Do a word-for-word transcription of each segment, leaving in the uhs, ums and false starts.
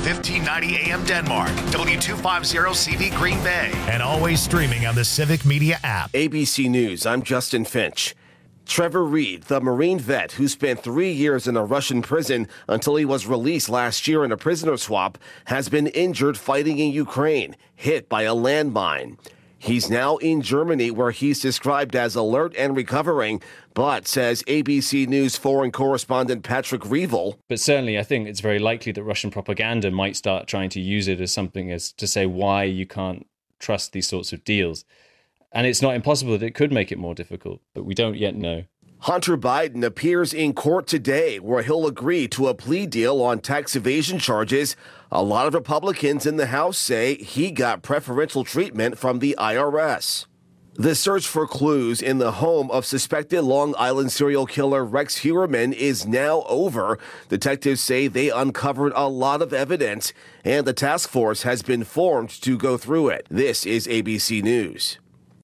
fifteen ninety A M Denmark, W two fifty C V Green Bay, and always streaming on the Civic Media app. A B C News, I'm Justin Finch. Trevor Reed, the Marine vet who spent three years in a Russian prison until he was released last year in a prisoner swap, has been injured fighting in Ukraine, hit by a landmine. He's now in Germany, where he's described as alert and recovering, but says A B C News foreign correspondent Patrick Reevell. But certainly I think it's very likely that Russian propaganda might start trying to use it as something as to say why you can't trust these sorts of deals. And it's not impossible that it could make it more difficult, but we don't yet know. Hunter Biden appears in court today, where he'll agree to a plea deal on tax evasion charges. A lot of Republicans in the House say he got preferential treatment from the I R S. The search for clues in the home of suspected Long Island serial killer Rex Heuermann is now over. Detectives say they uncovered a lot of evidence, and the task force has been formed to go through it. This is A B C News.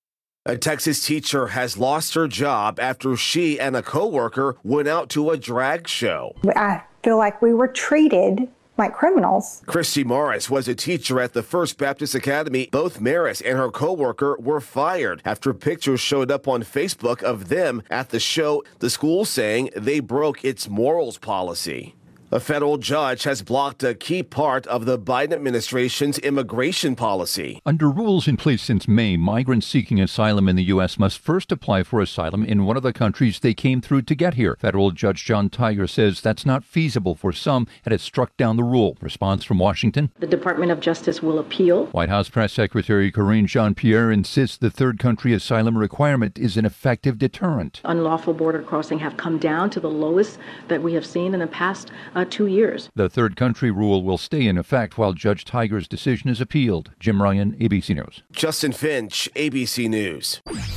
A Texas teacher has lost her job after she and a coworker went out to a drag show. I feel like we were treated like criminals. Christy Morris was a teacher at the First Baptist Academy. Both Maris and her coworker were fired after pictures showed up on Facebook of them at the show, the school saying they broke its morals policy. A federal judge has blocked a key part of the Biden administration's immigration policy. Under rules in place since May, migrants seeking asylum in the U S must first apply for asylum in one of the countries they came through to get here. Federal Judge John Tiger says that's not feasible for some and has struck down the rule. Response from Washington. The Department of Justice will appeal. White House Press Secretary Karine Jean-Pierre insists the third country asylum requirement is an effective deterrent. Unlawful border crossing have come down to the lowest that we have seen in the past uh, two years. The third country rule will stay in effect while Judge Tiger's decision is appealed. Jim Ryan, A B C News. Justin Finch, A B C News.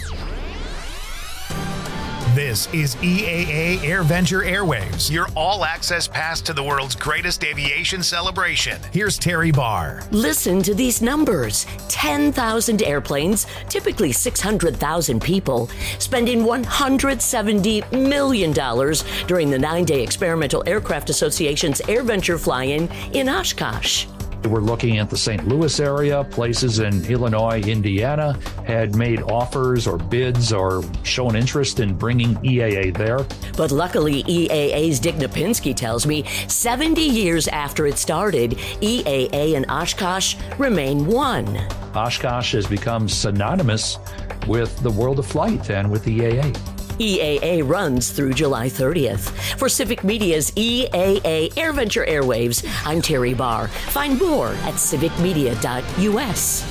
This is E A A AirVenture Airwaves, your all-access pass to the world's greatest aviation celebration. Here's Terry Barr. Listen to these numbers. ten thousand airplanes, typically six hundred thousand people, spending one hundred seventy million dollars during the nine-day Experimental Aircraft Association's AirVenture fly-in in Oshkosh. We're looking at the Saint Louis area. Places in Illinois, Indiana had made offers or bids or shown interest in bringing E A A there. But luckily, E A A's Dick Napinski tells me seventy years after it started, E A A and Oshkosh remain one. Oshkosh has become synonymous with the world of flight and with E A A. E A A runs through July thirtieth. For Civic Media's E A A AirVenture Airwaves, I'm Terry Barr. Find more at civic media dot U S.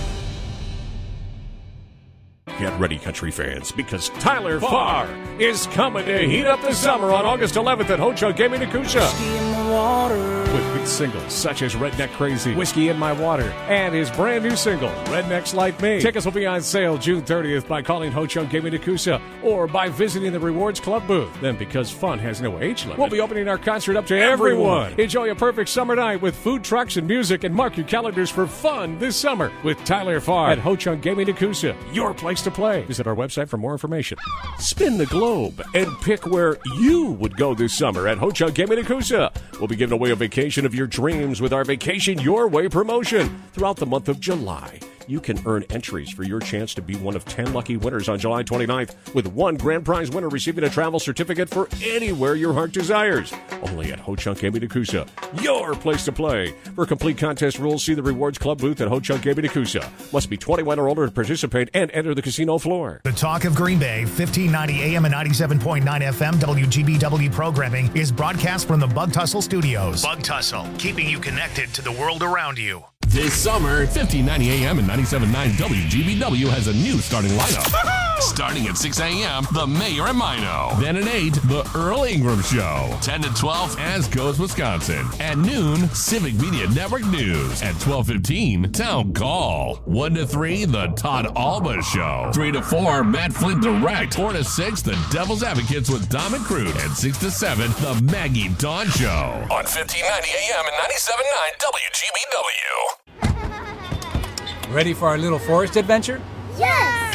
Get ready, country fans, because Tyler Farr is coming to heat up the summer on August eleventh at Ho Chunk Gaming Nakusha. With hit singles such as Redneck Crazy, Whiskey in My Water, and his brand new single, Rednecks Like Me. Tickets will be on sale June thirtieth by calling Ho Chunk Gaming Nakusha or by visiting the Rewards Club booth. Then, because fun has no age limit, we'll be opening our concert up to everyone. everyone. Enjoy a perfect summer night with food trucks and music, and mark your calendars for fun this summer with Tyler Farr at Ho Chunk Gaming Nakusha, your place to play. Visit our website for more information. Spin the globe and pick where you would go this summer at Ho Chunk Gaming Nakusha. We'll be giving away a vacation of your dreams with our Vacation Your Way promotion throughout the month of July. You can earn entries for your chance to be one of ten lucky winners on July twenty-ninth, with one grand prize winner receiving a travel certificate for anywhere your heart desires. Only at Ho Chunk Gaming Nakusha, your place to play. For complete contest rules, see the Rewards Club booth at Ho Chunk Gaming Nakusha. Must be twenty-one or older to participate and enter the casino floor. The Talk of Green Bay, fifteen ninety A M and ninety-seven point nine F M W G B W programming is broadcast from the Bug Tussle Studios. Bug Tussle, keeping you connected to the world around you. This summer, fifteen ninety A M and ninety-seven point nine W G B W has a new starting lineup. Starting at six A M, The Mayor and Mino. Then at eight, The Earl Ingram Show. ten to twelve, As Goes Wisconsin. At noon, Civic Media Network News. At twelve fifteen, Town Call. one to three, The Todd Alba Show. three to four, Matt Flint Direct. four to six, The Devil's Advocates with Dom and Crude. And six to seven, The Maggie Dawn Show. On fifteen ninety A M and ninety-seven point nine W G B W. Ready for our little forest adventure? Yes!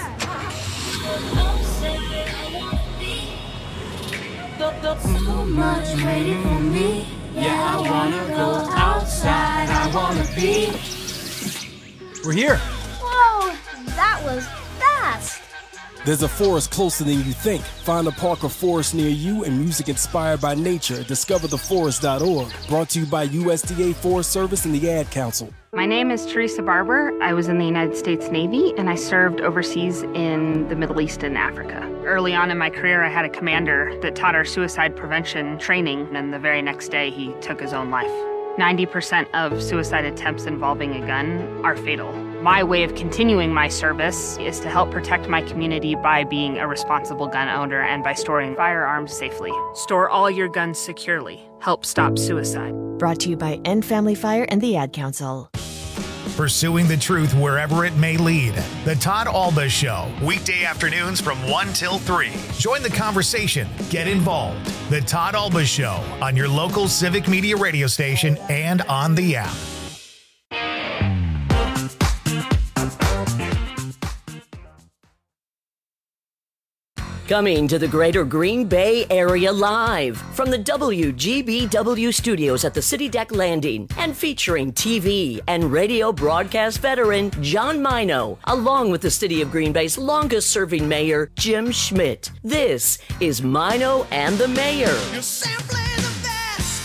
So much waiting for me. Yeah, I wanna go outside. I wanna be. We're here. Whoa, that was fast. There's a forest closer than you think. Find a park or forest near you and music inspired by nature. discover the forest dot org. Brought to you by U S D A Forest Service and the Ad Council. My name is Teresa Barber. I was in the United States Navy, and I served overseas in the Middle East and Africa. Early on in my career, I had a commander that taught our suicide prevention training, and the very next day, he took his own life. ninety percent of suicide attempts involving a gun are fatal. My way of continuing my service is to help protect my community by being a responsible gun owner and by storing firearms safely. Store all your guns securely. Help stop suicide. Brought to you by End Family Fire and the Ad Council. Pursuing the truth wherever it may lead. The Todd Alba Show, weekday afternoons from one till three. Join the conversation. Get involved. The Todd Alba Show on your local Civic Media radio station and on the app. Coming to the greater Green Bay area live from the W G B W studios at the City Deck Landing and featuring T V and radio broadcast veteran John Mino, along with the City of Green Bay's longest serving mayor, Jim Schmidt. This is Mino and the Mayor. You're simply the best.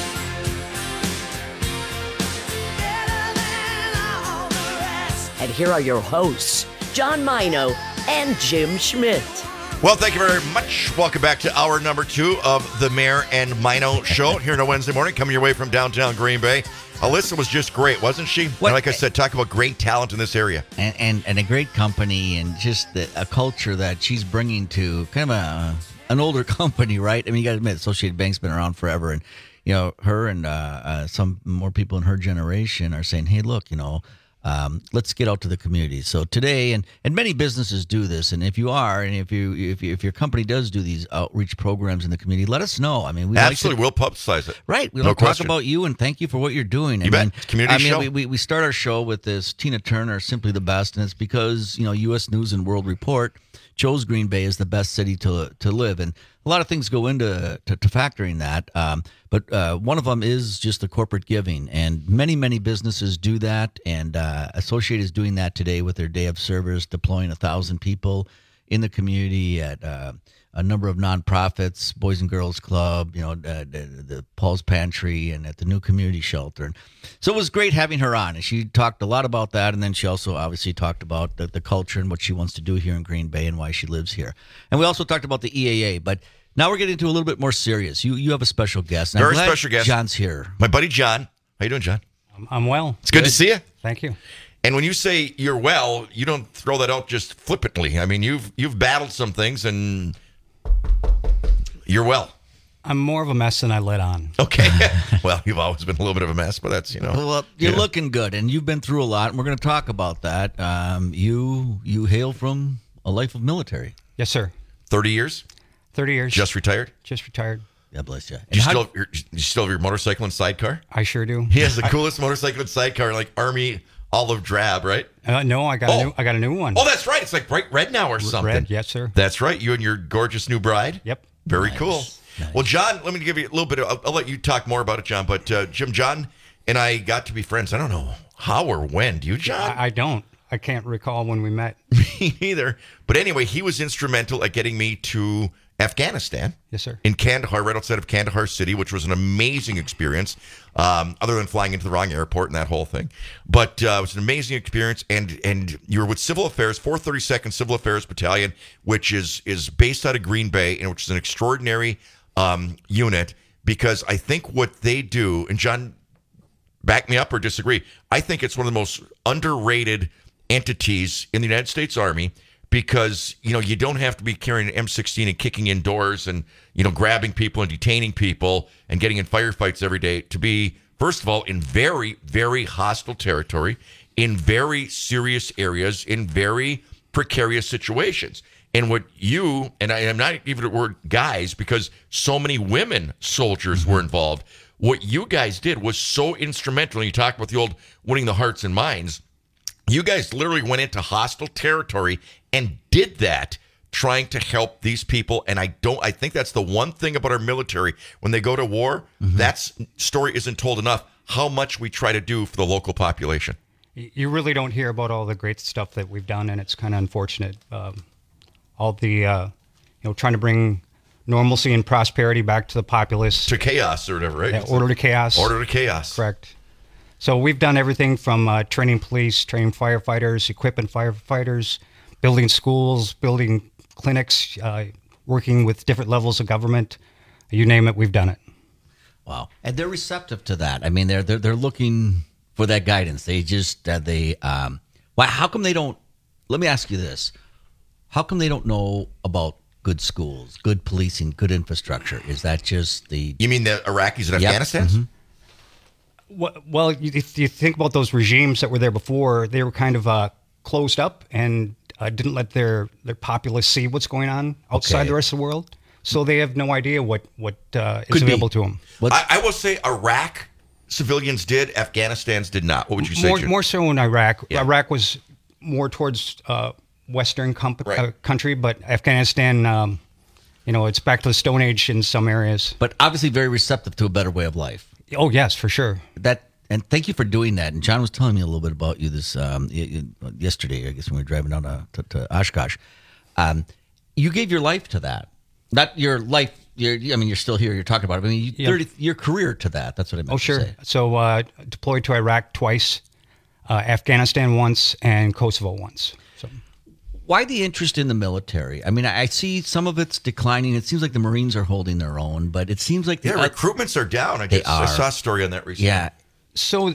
Better than all the rest. And here are your hosts, John Mino and Jim Schmidt. Well, thank you very much. Welcome back to hour number two of the Mayor and Mino show here on a Wednesday morning, coming your way from downtown Green Bay. Alyssa was just great, wasn't she? And like I said, talk about great talent in this area. And and, and a great company and just the, a culture that she's bringing to kind of a, an older company, right? I mean, you got to admit, Associated Bank's been around forever. And, you know, her and uh, uh, some more people in her generation are saying, hey, look, you know, Um, let's get out to the community. So today, and, and many businesses do this. And if you are, and if you if you, if your company does do these outreach programs in the community, let us know. I mean, we absolutely like to, we'll publicize it. Right, we'll no talk question. about you and thank you for what you're doing. You I bet. mean, Community I mean, show. We, we we start our show with this Tina Turner, Simply the Best, and it's because you know U S News and World Report chose Green Bay as the best city to to live, and a lot of things go into to, to factoring that. Um, but uh, one of them is just the corporate giving, and many many businesses do that, and uh, Associated is doing that today with their Day of Service, deploying a thousand people in the community at uh, a number of nonprofits, Boys and Girls Club, you know, uh, the, the Paul's Pantry, and at the new community shelter. And so it was great having her on, and she talked a lot about that, and then she also obviously talked about the, the culture and what she wants to do here in Green Bay and why she lives here. And we also talked about the E A A, but now we're getting into a little bit more serious. You you have a special guest. And Very I'm glad special guest. John's here. My buddy John. How you doing, John? I'm, I'm well. It's good, good to see you. Thank you. And when you say you're well, you don't throw that out just flippantly. I mean, you've you've battled some things, and you're well. I'm more of a mess than I let on. Okay. Well, you've always been a little bit of a mess, but that's, you know. Well, you're yeah. looking good, and you've been through a lot, and we're going to talk about that. Um, you you hail from a life of military. Yes, sir. thirty years? thirty years. Just retired? Just retired. God bless you. And you, how, still, you still have your motorcycle and sidecar? I sure do. He has the I, coolest motorcycle and sidecar, like Army olive drab, right? Uh, no, I got oh. a new. I got a new one. Oh, that's right. It's like bright red now or something. Red, yes, sir. That's right. You and your gorgeous new bride. Yep. Very nice. cool. Nice. Well, John, let me give you a little bit of, I'll, I'll let you talk more about it, John, but uh, Jim, John and I got to be friends. I don't know how or when. Do you, John? I, I don't. I can't recall when we met. Me neither. But anyway, he was instrumental at getting me to Afghanistan. Yes, sir. In Kandahar, right outside of Kandahar City, which was an amazing experience, um, other than flying into the wrong airport and that whole thing. But uh, it was an amazing experience, and and you were with Civil Affairs, four thirty-second Civil Affairs Battalion, which is is based out of Green Bay, and which is an extraordinary um, unit, because I think what they do, and John, back me up or disagree, I think it's one of the most underrated entities in the United States Army, because, you know, you don't have to be carrying an M sixteen and kicking in doors and, you know, grabbing people and detaining people and getting in firefights every day to be, first of all, in very, very hostile territory, in very serious areas, in very precarious situations. And what you, and I am not even the word guys, because so many women soldiers were involved, what you guys did was so instrumental. And you talk about the old winning the hearts and minds. You guys literally went into hostile territory and did that, trying to help these people. And I don't, I think that's the one thing about our military. When they go to war, mm-hmm. that story isn't told enough. how much we try to do for the local population. You really don't hear about all the great stuff that we've done, and it's kind of unfortunate. Um, all the, uh, you know, trying to bring normalcy and prosperity back to the populace. To chaos or whatever, right? Yeah, order to chaos. Order to chaos. Correct. So we've done everything from uh, training police, training firefighters, equipping firefighters, building schools, building clinics, uh, working with different levels of government. You name it, we've done it. Wow. And they're receptive to that. I mean, they're they're, they're looking for that guidance. They just, uh, they, um, why, how come they don't, let me ask you this. How come they don't know about good schools, good policing, good infrastructure? Is that just the... You mean the Iraqis in Yep. Afghanistan? Mm-hmm. Well, well, you, if you think about those regimes that were there before, they were kind of uh, closed up and uh, didn't let their, their populace see what's going on outside Okay. the rest of the world. So they have no idea what, what uh, is Could be. available to them. I, I will say Iraq civilians did, Afghanistan's did not. What would you say, More, Jim? more so in Iraq. Yeah. Iraq was more towards uh, Western comp- Right. uh, country, but Afghanistan, um, you know, it's back to the Stone Age in some areas. But obviously very receptive to a better way of life. Oh, yes, for sure. That And thank you for doing that. And John was telling me a little bit about you this um, y- y- yesterday, I guess, when we were driving down to, to, to Oshkosh. Um, you gave your life to that. Not your life. You're, I mean, you're still here. You're talking about it. I mean, you, Yeah. thirty, your career to that. That's what I meant Oh, to sure. say. So uh, deployed to Iraq twice, uh, Afghanistan once, and Kosovo once. So Why the interest in the military? I mean, I I see some of it's declining. It seems like the Marines are holding their own, but it seems like the Yeah, recruitments are down. I, They just, I are. saw a story on that recently. Yeah. So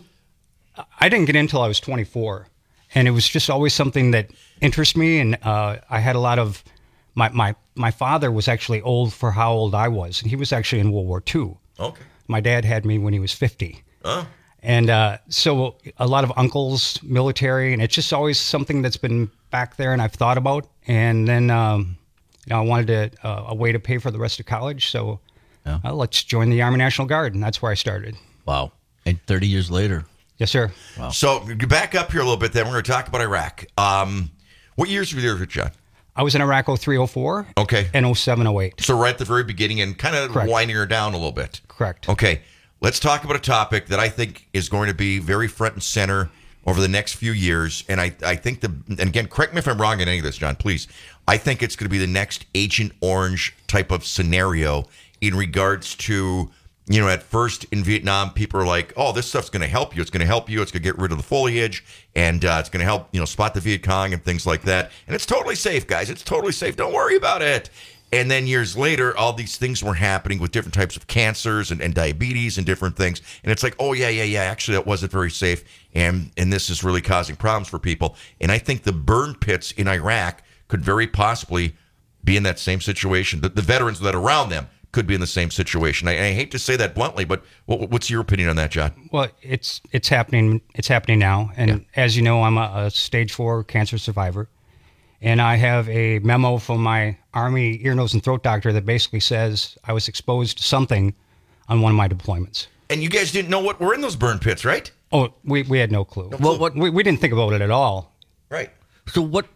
I didn't get in until I was twenty-four, and it was just always something that interested me. And uh, I had a lot of my my my father was actually old for how old I was, and he was actually in World War Two. Okay. My dad had me when he was fifty. Oh. And uh, so a lot of uncles, military, and it's just always something that's been back there and I've thought about. And then um, you know, I wanted to, uh, a way to pay for the rest of college. So Yeah. uh, let's join the Army National Guard. And that's where I started. Wow. And thirty years later. Yes, sir. Wow. So back up here a little bit then. We're going to talk about Iraq. Um, what years were you there, John? I was in Iraq oh three oh four Okay. and oh seven oh eight. So right at the very beginning and kind of Correct. winding her down a little bit. Correct. Okay. Let's talk about a topic that I think is going to be very front and center over the next few years. And I, I think the, and again, correct me if I'm wrong in any of this, John, please. I think it's going to be the next Agent Orange type of scenario in regards to, you know, at first in Vietnam, people are like, oh, this stuff's going to help you. It's going to help you. It's going to get rid of the foliage and uh, it's going to help, you know, spot the Viet Cong and things like that. And it's totally safe, guys. It's totally safe. Don't worry about it. And then years later, all these things were happening with different types of cancers and, and diabetes and different things. And it's like, oh, yeah, yeah, yeah, actually, that wasn't very safe. And, and this is really causing problems for people. And I think the burn pits in Iraq could very possibly be in that same situation. The, the veterans that are around them could be in the same situation. I, I hate to say that bluntly, but what, what's your opinion on that, John? Well, it's it's happening. It's happening now. And Yeah. as you know, I'm a, a stage four cancer survivor. And I have a memo from my Army ear, nose, and throat doctor that basically says I was exposed to something on one of my deployments. And you guys didn't know what were in those burn pits, right? Oh, we, we had no clue. Well, what we, we didn't think about it at all. Right. So what?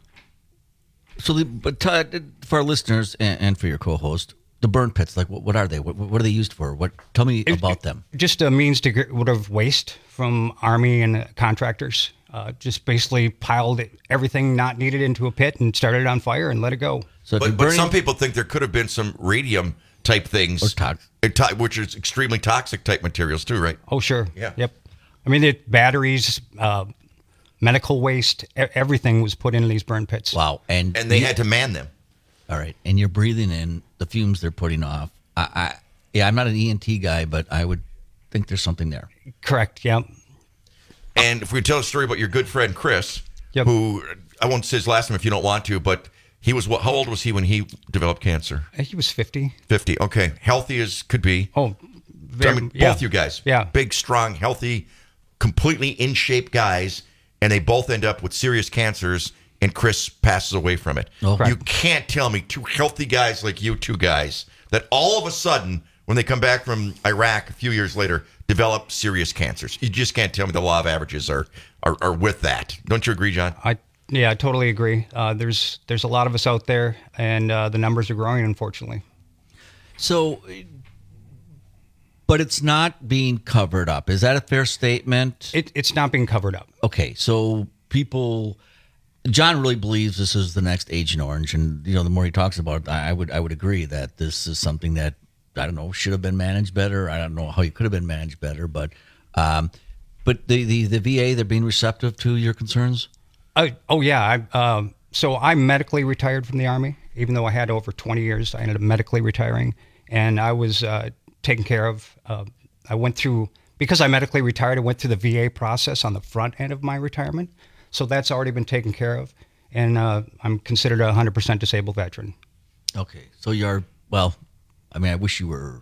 So the but uh, for our listeners and, and for your co-host, the burn pits, like what, what are they? What, what are they used for? What? Tell me about them. Just a means to get rid of waste from Army and contractors. Uh, just basically piled it, everything not needed into a pit and started it on fire and let it go. So but, but some people think there could have been some radium type things, Or tox- uh, to- which is extremely toxic type materials too, right? Oh, sure. Yeah. Yep. I mean, the batteries, uh, medical waste, e- everything was put into these burn pits. Wow. And And they you- had to man them. All right, and you're breathing in the fumes they're putting off. I, I yeah, I'm not an E N T guy, but I would think there's something there. Correct. Yep. And if we tell a story about your good friend Chris, Yep. who I won't say his last name if you don't want to, but he was what? How old was he when he developed cancer? He was fifty. Fifty. Okay, healthy as could be. Oh, I mean, yeah. both you guys. Yeah. Big, strong, healthy, completely in shape guys, and they both end up with serious cancers. And Chris passes away from it. Oh. You can't tell me two healthy guys like you two guys that all of a sudden, when they come back from Iraq a few years later, develop serious cancers. You just can't tell me the law of averages are are, are with that. Don't you agree, John? I yeah, I totally agree. Uh, there's there's a lot of us out there, and uh, the numbers are growing, unfortunately. So, But it's not being covered up. Is that a fair statement? It, it's not being covered up. Okay, so people, John really believes this is the next Agent Orange, and you know, the more he talks about it, I would I would agree that this is something that I don't know should have been managed better. I don't know how you could have been managed better, but um, but the, the the V A, they're being receptive to your concerns. Uh, oh yeah, I, um, so I'm medically retired from the Army, even though I had over twenty years. I ended up medically retiring, and I was uh, taken care of. Uh, I went through, because I medically retired, I went through the V A process on the front end of my retirement. So that's already been taken care of. And uh, I'm considered a one hundred percent disabled veteran. Okay. So you're, well, I mean, I wish you were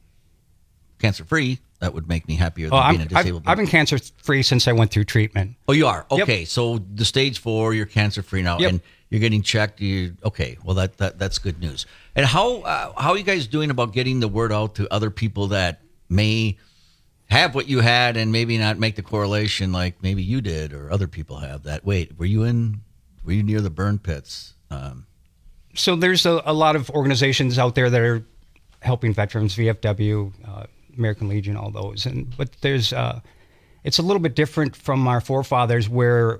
cancer-free. That would make me happier than oh, being I'm, a disabled I've, I've been cancer-free since I went through treatment. Oh, you are? Okay. Yep. So the stage four, you're cancer-free now. Yep. And you're getting checked. You Okay. Well, that, that that's good news. And how uh, how are you guys doing about getting the word out to other people that may have what you had and maybe not make the correlation like maybe you did or other people have that? Wait, were you in, were you near the burn pits? Um, so there's a, a lot of organizations out there that are helping veterans, V F W, uh, American Legion, all those. And but there's, uh, it's a little bit different from our forefathers where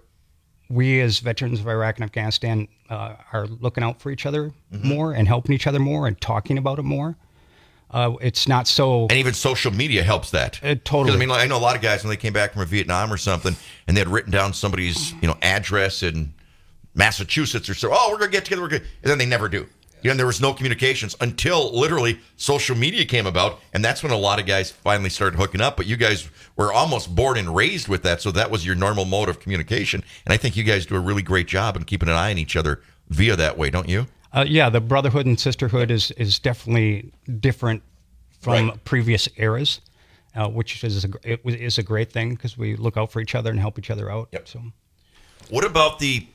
we as veterans of Iraq and Afghanistan uh, are looking out for each other mm-hmm. more and helping each other more and talking about it more. Uh, it's not so... And even social media helps that. Uh, totally. I mean, like, I know a lot of guys when they came back from Vietnam or something, and they had written down somebody's, you know, address in Massachusetts or so. Oh, we're going to get together. We're gonna... And then they never do. You know, and there was no communications until literally social media came about, and that's when a lot of guys finally started hooking up. But you guys were almost born and raised with that, so that was your normal mode of communication. And I think you guys do a really great job in keeping an eye on each other via that way, don't you? Uh, yeah, the brotherhood and sisterhood is is definitely different from right. previous eras, uh, which is a, it is a great thing because we look out for each other and help each other out. Yep. So, what about the?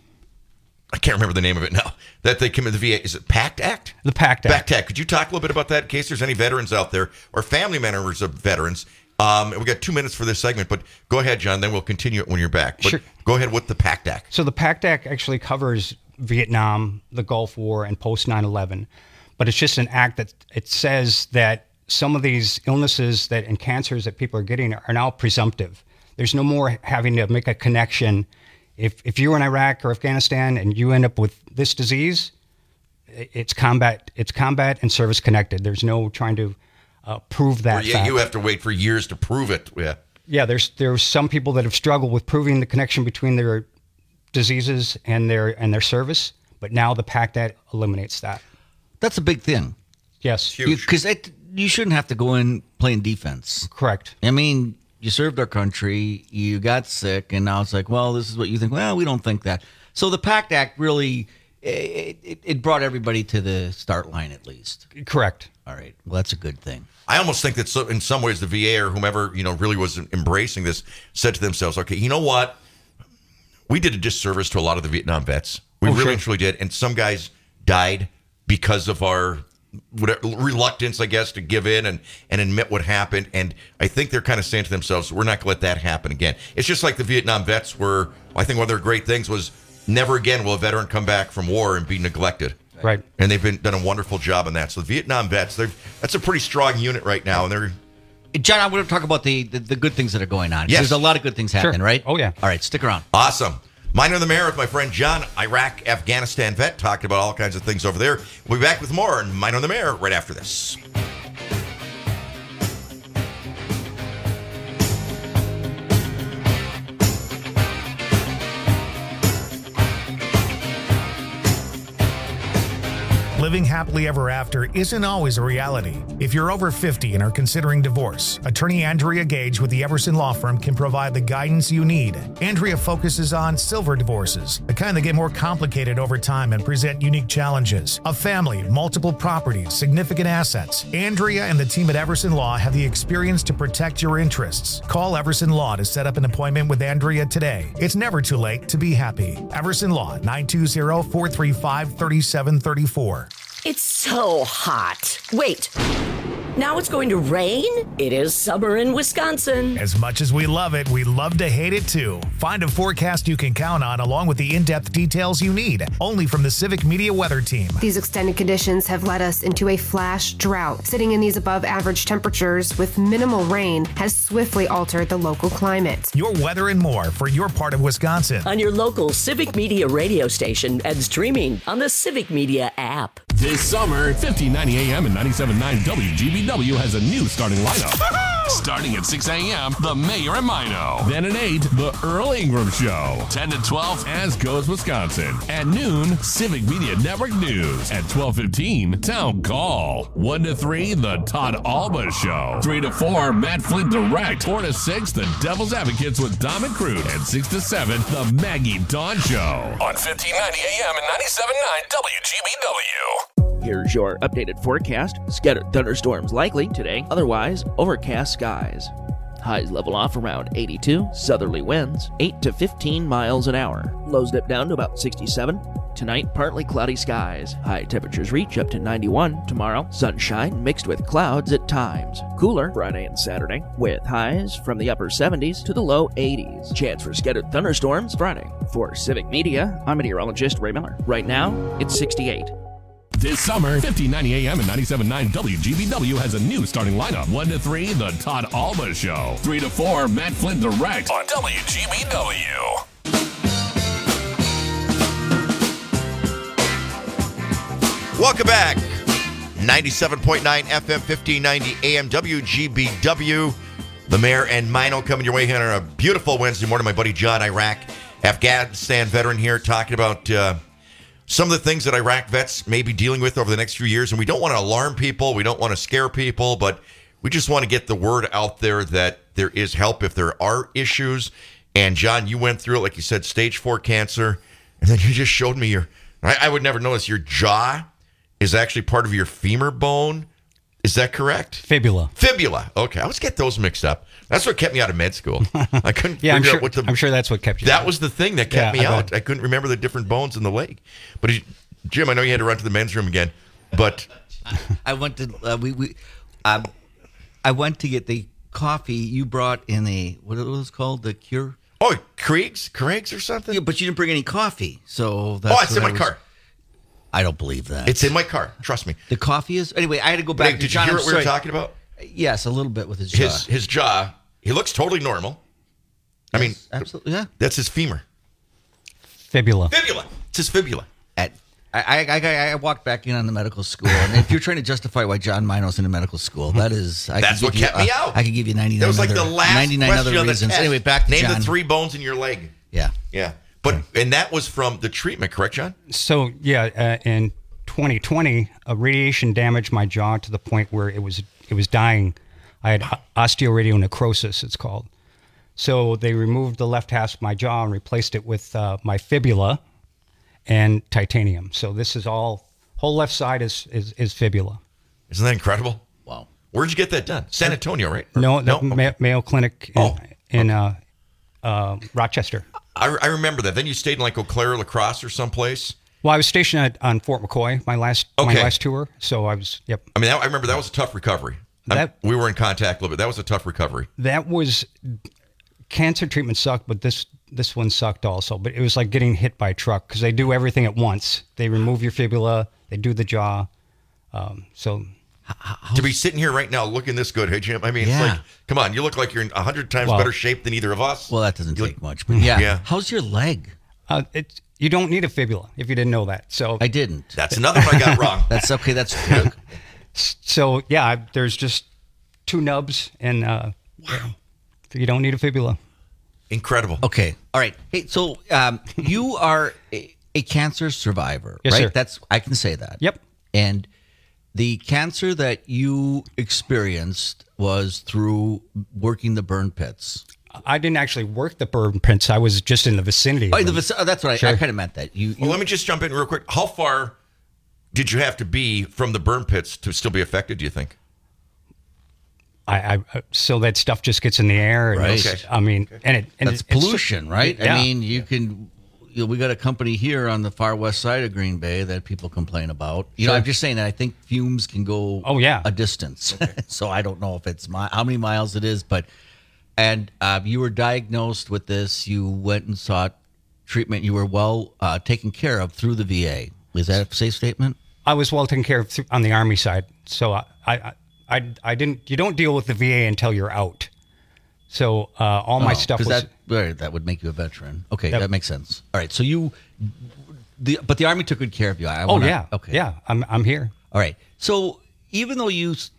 I can't remember the name of it now. That they come in the V A. Is it PACT Act? The PACT Act. PACT Act. Could you talk a little bit about that in case there's any veterans out there or family members of veterans? Um, we got two minutes for this segment, but go ahead, John. Then we'll continue it when you're back. But sure. Go ahead with the PACT Act. So the PACT Act actually covers Vietnam, the Gulf War, and post nine eleven. But it's just an act that it says that some of these illnesses that and cancers that people are getting are now presumptive. There's no more having to make a connection. If if you're in Iraq or Afghanistan and you end up with this disease, it's combat it's combat and service connected. There's no trying to uh, prove that. Or yeah, fact. you have to wait for years to prove it. Yeah. Yeah, there's there's some people that have struggled with proving the connection between their diseases and their and their service, but now the PACT Act eliminates that. That's a big thing. Yes, because you shouldn't have to go in playing defense. Correct. I mean, you served our country, you got sick, and now it's like, well, this is what you think. Well, we don't think that. So the PACT Act really, it, it, it brought everybody to the start line at least. Correct. All right. Well, that's a good thing. I almost think that so, in some ways the V A or whomever, you know, really was embracing this said to themselves, okay, you know what? We did a disservice to a lot of the Vietnam vets. We oh, really sure. and truly did. And some guys died because of our whatever, reluctance, I guess, to give in and, and admit what happened. And I think they're kind of saying to themselves, we're not going to let that happen again. It's just like the Vietnam vets were, I think one of their great things was never again will a veteran come back from war and be neglected. Right. And they've been done a wonderful job on that. So the Vietnam vets, they're that's a pretty strong unit right now. And they're John, I want to talk about the, the, the good things that are going on. Yes. There's a lot of good things happening, Sure. right? Oh, yeah. All right, stick around. awesome. Minor the Mayor with my friend John, Iraq, Afghanistan vet, talking about all kinds of things over there. We'll be back with more on Minor the Mayor right after this. Living happily ever after isn't always a reality. If you're over fifty and are considering divorce, attorney Andrea Gage with the Everson Law Firm can provide the guidance you need. Andrea focuses on silver divorces, the kind that get more complicated over time and present unique challenges. A family, multiple properties, significant assets. Andrea and the team at Everson Law have the experience to protect your interests. Call Everson Law to set up an appointment with Andrea today. It's never too late to be happy. Everson Law, nine two zero, four three five, three seven three four. It's so hot. Wait, Now it's going to rain? It is summer in Wisconsin. As much as we love it, we love to hate it too. Find a forecast you can count on along with the in-depth details you need, only from the Civic Media Weather Team. These extended conditions have led us into a flash drought. Sitting in these above average temperatures with minimal rain has swiftly altered the local climate. Your weather and more for your part of Wisconsin. On your local Civic Media radio station and streaming on the Civic Media app. This summer, fifteen ninety A M and ninety-seven point nine W G B W has a new starting lineup. Starting at six A M, The Mayor and Mino. Then at eight, The Earl Ingram Show. ten to twelve, As Goes Wisconsin. At noon, Civic Media Network News. At twelve fifteen, Town Call. one to three, The Todd Alba Show. three to four, Matt Flint Direct. four to six, The Devil's Advocates with Dom and Crude. And six to seven, The Maggie Dawn Show. On fifteen ninety A M and ninety-seven point nine W G B W. Here's your updated forecast. Scattered thunderstorms likely today, otherwise overcast skies. Highs level off around eighty-two, southerly winds eight to fifteen miles an hour. Lows dip down to about sixty-seven. Tonight, partly cloudy skies. High temperatures reach up to ninety-one. Tomorrow, sunshine mixed with clouds at times. Cooler Friday and Saturday, with highs from the upper seventies to the low eighties. Chance for scattered thunderstorms Friday. For Civic Media, I'm meteorologist Ray Miller. Right now, it's sixty-eight. This summer, fifteen ninety A M and ninety-seven point nine W G B W has a new starting lineup. one to three, The Todd Alba Show. three to four, Matt Flint Direct on W G B W. Welcome back. ninety-seven point nine F M, fifteen ninety A M, W G B W. The Mayor and Mino coming your way here on a beautiful Wednesday morning. My buddy John, Iraq, Afghanistan veteran here, talking about uh, some of the things that Iraq vets may be dealing with over the next few years. And we don't want to alarm people. We don't want to scare people. But we just want to get the word out there that there is help if there are issues. And, John, you went through it, like you said, stage four cancer. And then you just showed me your, I, I would never notice, your jaw is actually part of your femur bone. Is that correct? Fibula. Fibula. Okay, I always get those mixed up. That's what kept me out of med school. I couldn't yeah, figure I'm sure, out what the... I'm sure that's what kept you That out. was the thing that kept yeah, me I out. bet. I couldn't remember the different bones in the leg. But, he, Jim, I know you had to run to the men's room again, but... I went to... Uh, we, we, um, I went to get the coffee you brought in a... What it was called? The Cure? Oh, Krieg's? Krieg's or something? Yeah, but you didn't bring any coffee, so... That's oh, it's in what my I was, car. I don't believe that. It's in my car. Trust me. The coffee is... Anyway, I had to go back Hey, to did John. you hear I'm what we were sorry. talking about? Yes, a little bit with his jaw. His, his jaw, he looks totally normal. I mean, absolutely, yeah. That's his femur. Fibula. Fibula. It's his fibula. At, I, I, I, I walked back in on the medical school, and if you're trying to justify why John Mino's in the medical school, that is... I That's could what give kept you, me uh, out. I could give you ninety-nine That was like other, the last ninety-nine question other on the reasons. test. Anyway, back to Name John. the three bones in your leg. Yeah. Yeah. But and that was from the treatment, correct, John? So, yeah, uh, in twenty twenty, uh, radiation damaged my jaw to the point where it was it was dying. I had osteoradionecrosis, it's called. So they removed the left half of my jaw and replaced it with uh, my fibula and titanium. So this is all, whole left side is, is, is fibula. Isn't that incredible? Wow. Where'd you get that done? San Antonio, right? Or- No, no? the Ma- Mayo Clinic in, Oh, in uh, uh, Rochester. I, I remember that. Then you stayed in like Eau Claire, La Crosse or someplace. Well, I was stationed at, on Fort McCoy, my last my Okay. last tour. So I was, yep. I mean, that, I remember that was a tough recovery. I'm- That- we were in contact a little bit. That was a tough recovery. That was, cancer treatment sucked, but this this one sucked also. But it was like getting hit by a truck because they do everything at once. They remove your fibula, they do the jaw. Um, so to be sitting here right now looking this good, hey, Jim? I mean, Yeah. it's like, come on, you look like you're in a hundred times Well- better shape than either of us. Well, that doesn't You take look- much, but yeah. Yeah. How's your leg? uh, it you don't need a fibula if you didn't know that. So I didn't. That's another one I got wrong. That's okay. That's good. so yeah, there's just two nubs, and uh, yeah, you don't need a fibula. Incredible. Okay. All right. Hey, so um, you are a, a cancer survivor, Yes, right? sir. That's I can say that. Yep. And the cancer that you experienced was through working the burn pits. I didn't actually work the burn pits. I was just in the vicinity. of Oh, the them. vic- oh, that's what I, I Sure. kind of meant that. You, you Well, let me just jump in real quick. How far did you have to be from the burn pits to still be affected, do you think? I, I so that stuff just gets in the air. And Right. it's- Okay. I mean, and it and that's it- it's- pollution, right? Yeah. I mean, you can you know, we got a company here on the far west side of Green Bay that people complain about. You know, Sure. I'm just saying that I think fumes can go Oh, yeah. a distance. So I don't know if it's mi- how many miles it is, but and uh, you were diagnosed with this. You went and sought treatment. You were well uh, taken care of through the V A. Is that a safe statement? I was well taken care of th- on the Army side, so I, I, I, I didn't. You don't deal with the V A until you're out. So uh, all my Oh, stuff 'cause was. that right, that would make you a veteran. Okay, That- that, makes sense. All right, so you, the but the Army took good care of you. I oh wanna- yeah. okay, Yeah, I'm I'm here. All right. So even though you s-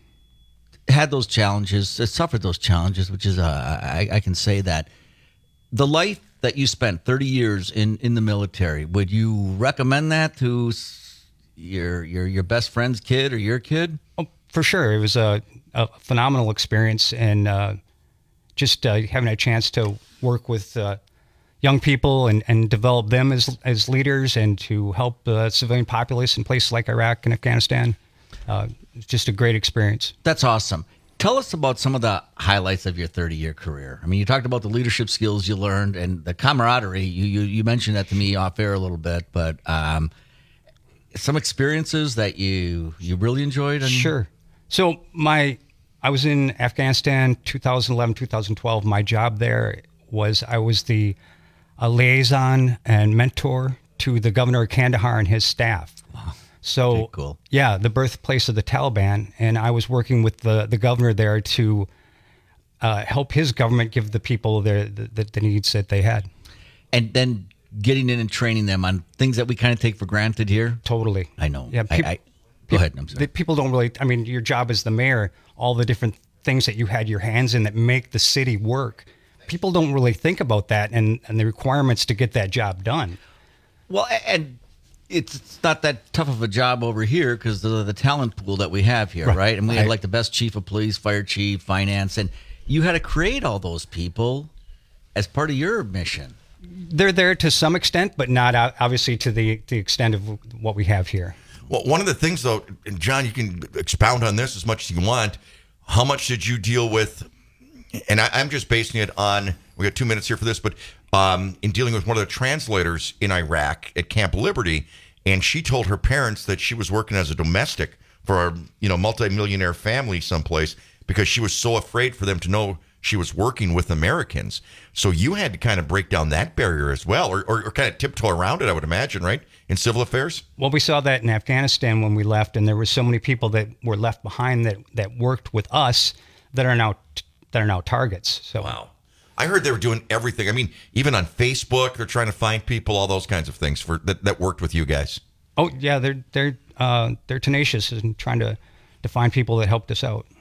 had those challenges, uh, suffered those challenges, which is, uh, I, I can say that the life that you spent thirty years in, in the military, would you recommend that to s- your your your best friend's kid or your kid? Oh, for sure. It was a, a phenomenal experience, and uh, just uh, having a chance to work with uh, young people and, and develop them as as leaders, and to help the civilian populace in places like Iraq and Afghanistan. Uh, it's just a great experience. That's awesome. Tell us about some of the highlights of your thirty-year career. I mean, you talked about the leadership skills you learned and the camaraderie. You you, you mentioned that to me off air a little bit, but um, some experiences that you you really enjoyed. And Sure. So my, I was in Afghanistan twenty eleven, twenty twelve. My job there was I was the uh, liaison and mentor to the governor of Kandahar and his staff. Wow. So Okay, cool. yeah, the birthplace of the Taliban, and I was working with the the governor there to uh, help his government give the people their the, the needs that they had. And then getting in and training them on things that we kind of take for granted here. Totally. I know. Yeah. I, peop- I, go ahead. I'm sorry. the people don't really, I mean, your job as the mayor, all the different things that you had your hands in that make the city work. People don't really think about that and, and the requirements to get that job done. Well, a- and it's it's not that tough of a job over here because of the talent pool that we have here, right? Right. And we had Right. like the best chief of police, fire chief, finance, and you had to create all those people as part of your mission. They're there to some extent, but not o- obviously to the, the extent of what we have here. Well, one of the things, though, and John, you can expound on this as much as you want. How much did you deal with? And I, I'm just basing it on, we got two minutes here for this, but um, in dealing with one of the translators in Iraq at Camp Liberty, and she told her parents that she was working as a domestic for a you know multimillionaire family someplace because she was so afraid for them to know she was working with Americans. So you had to kind of break down that barrier as well, or, or, or kind of tiptoe around it, I would imagine, right, in civil affairs? Well, we saw that in Afghanistan when we left, and there were so many people that were left behind that, that worked with us that are now that are now targets. So wow. I heard they were doing everything. I mean, even on Facebook, they're trying to find people, all those kinds of things for that, that worked with you guys. Oh yeah, they're they're uh, they're tenacious in trying to to find people that helped us out.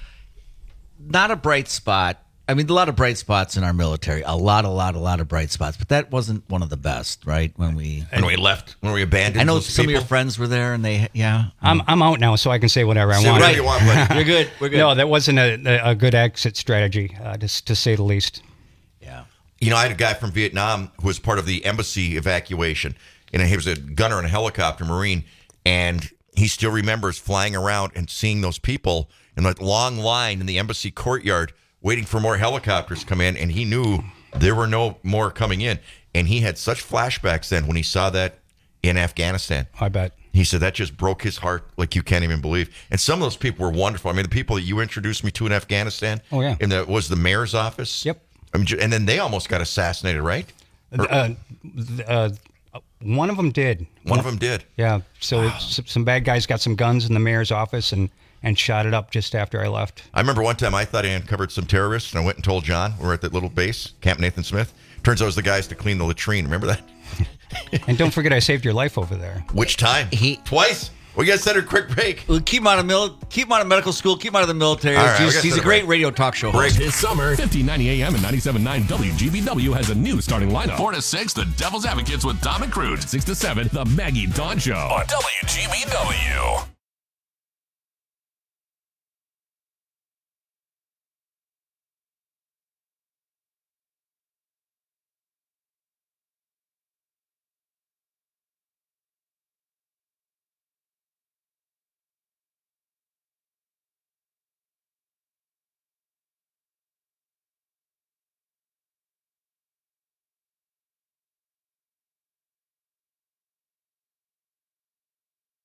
Not a bright spot. I mean, a lot of bright spots in our military. A lot, a lot, a lot of bright spots. But that wasn't one of the best, right? When we when we left, when we abandoned. I know those some people. of your friends were there, and they, yeah. I'm I'm out now, so I can say whatever I Say want. whatever you want, buddy. You're good. We're good. No, that wasn't a, a good exit strategy, uh, to, to say the least. Yeah. You know, I had a guy from Vietnam who was part of the embassy evacuation, and he was a gunner in a helicopter, Marine, and he still remembers flying around and seeing those people in that long line in the embassy courtyard waiting for more helicopters to come in, and he knew there were no more coming in. And he had such flashbacks then when he saw that in Afghanistan. I bet. He said that just broke his heart like you can't even believe. And some of those people were wonderful. I mean, the people that you introduced me to in Afghanistan, Oh, yeah. and that was the mayor's office. Yep. I mean, ju- and then they almost got assassinated, right? Or- Uh, uh, one of them did. One of them did. Yeah. So s- some bad guys got some guns in the mayor's office and, and shot it up just after I left. I remember one time I thought I uncovered some terrorists, and I went and told John. We were at that little base, Camp Nathan Smith. Turns out it was the guys to clean the latrine. Remember that? And don't forget, I saved your life over there. Which time? He Twice. We got to set a quick break. Well, keep him out of mil- keep him out of medical school. Keep him out of the military. All right, we he's gotta he's set a a great break. radio talk show Break. host. This summer, fifteen ninety A M and ninety-seven point nine W G B W has a new starting lineup. four to six, The Devil's Advocates with Tom and Crude. six to seven, The Maggie Dawn Show on W G B W.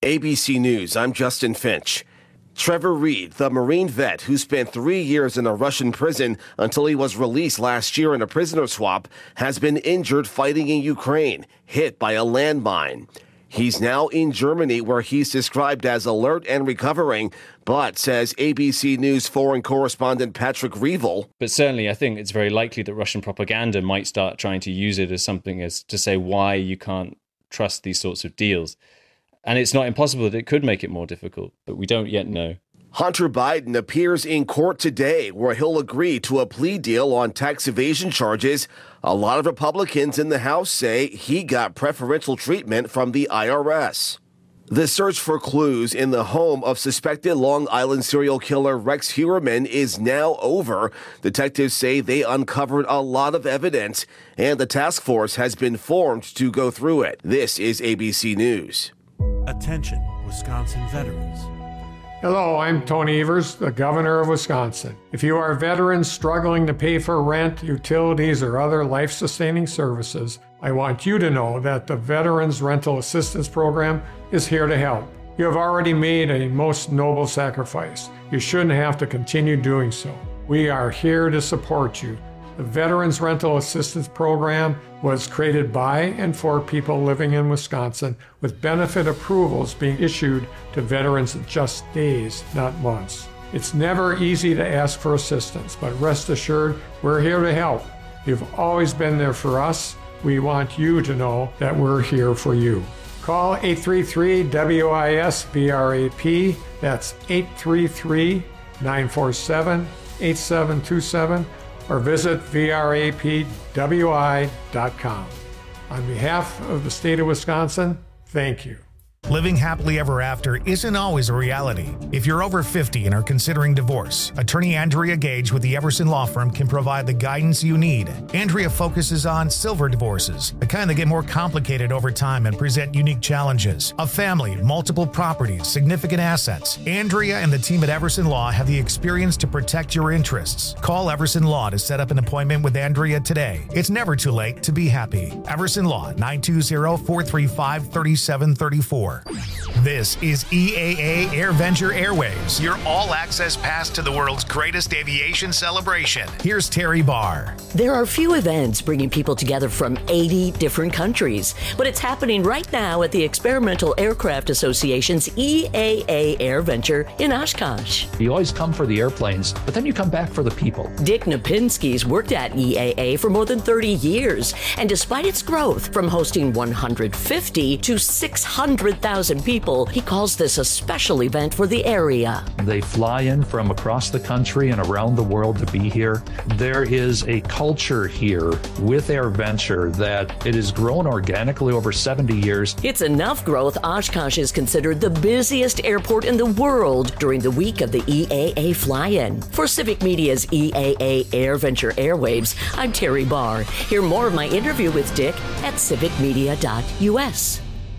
A B C News, I'm Justin Finch. Trevor Reed, the Marine vet who spent three years in a Russian prison until he was released last year in a prisoner swap, has been injured fighting in Ukraine, hit by a landmine. He's now in Germany, where he's described as alert and recovering, but says A B C News foreign correspondent Patrick Reevell. But certainly I think it's very likely that Russian propaganda might start trying to use it as something as to say why you can't trust these sorts of deals. And it's not impossible that it could make it more difficult, but we don't yet know. Hunter Biden appears in court today, where he'll agree to a plea deal on tax evasion charges. A lot of Republicans in the House say he got preferential treatment from the I R S. The search for clues in the home of suspected Long Island serial killer Rex Heuermann is now over. Detectives say they uncovered a lot of evidence, and the task force has been formed to go through it. This is A B C News. Attention, Wisconsin veterans. Hello, I'm Tony Evers, the governor of Wisconsin. If you are veterans struggling to pay for rent, utilities, or other life-sustaining services, I want you to know that the Veterans Rental Assistance Program is here to help. You have already made a most noble sacrifice. You shouldn't have to continue doing so. We are here to support you. The Veterans Rental Assistance Program was created by and for people living in Wisconsin, with benefit approvals being issued to veterans in just days, not months. It's never easy to ask for assistance, but rest assured, we're here to help. You've always been there for us. We want you to know that we're here for you. Call eight three three W I S V R A P. That's eight three three, nine four seven, eight seven two seven. or visit V R A P W I dot com. On behalf of the state of Wisconsin, thank you. Living happily ever after isn't always a reality. If you're over fifty and are considering divorce, attorney Andrea Gage with the Everson Law Firm can provide the guidance you need. Andrea focuses on silver divorces, the kind that get more complicated over time and present unique challenges. A family, multiple properties, significant assets. Andrea and the team at Everson Law have the experience to protect your interests. Call Everson Law to set up an appointment with Andrea today. It's never too late to be happy. Everson Law, nine two zero, four three five, three seven three four. This is E A A AirVenture Airways, your all-access pass to the world's greatest aviation celebration. Here's Terry Barr. There are few events bringing people together from eighty different countries, but it's happening right now at the Experimental Aircraft Association's E A A AirVenture in Oshkosh. You always come for the airplanes, but then you come back for the people. Dick Napinski's worked at E A A for more than thirty years, and despite its growth from hosting one hundred fifty to six hundred thousand people, he calls this a special event for the area. They fly in from across the country and around the world to be here. There is a culture here with AirVenture that it has grown organically over seventy years. It's enough growth, Oshkosh is considered the busiest airport in the world during the week of the E A A fly-in. For Civic Media's E A A AirVenture Airwaves, I'm Terry Barr. Hear more of my interview with Dick at civic media dot U S.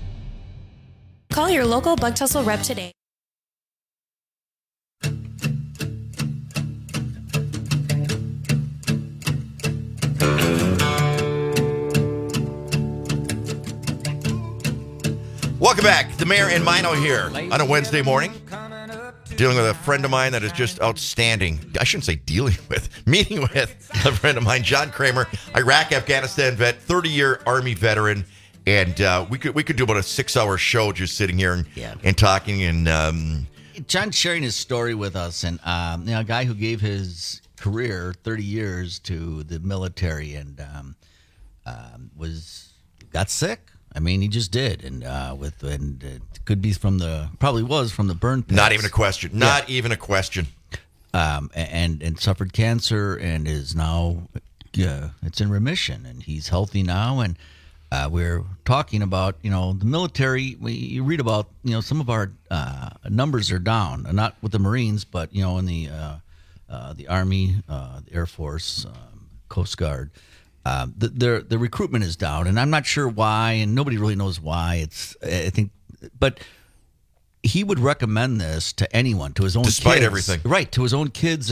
Call your local Bug Tussle rep today. Welcome back. The Mayor and Mino here on a Wednesday morning. Dealing with a friend of mine that is just outstanding. I shouldn't say dealing with, meeting with a friend of mine, John Kramer, Iraq, Afghanistan vet, thirty-year Army veteran. And uh, we could we could do about a six-hour show just sitting here and, Yeah. and talking. And um, John's sharing his story with us, and um, you know, a guy who gave his career thirty years to the military and um, um, was got sick. I mean, he just did, and uh, with and it could be from the probably was from the burn pits. not even a question. Not even a question. Um, and and suffered cancer and is now uh, it's in remission, and he's healthy now. And uh, we're talking about, you know, the military. We, you read about, you know, some of our uh, numbers are down, not with the Marines, but you know, in the uh, uh, the Army, uh, the Air Force, um, Coast Guard. Uh, the, the the recruitment is down, and I'm not sure why, and nobody really knows why. It's I think, but he would recommend this to anyone, to his own Despite kids. everything. Right, to his own kids. And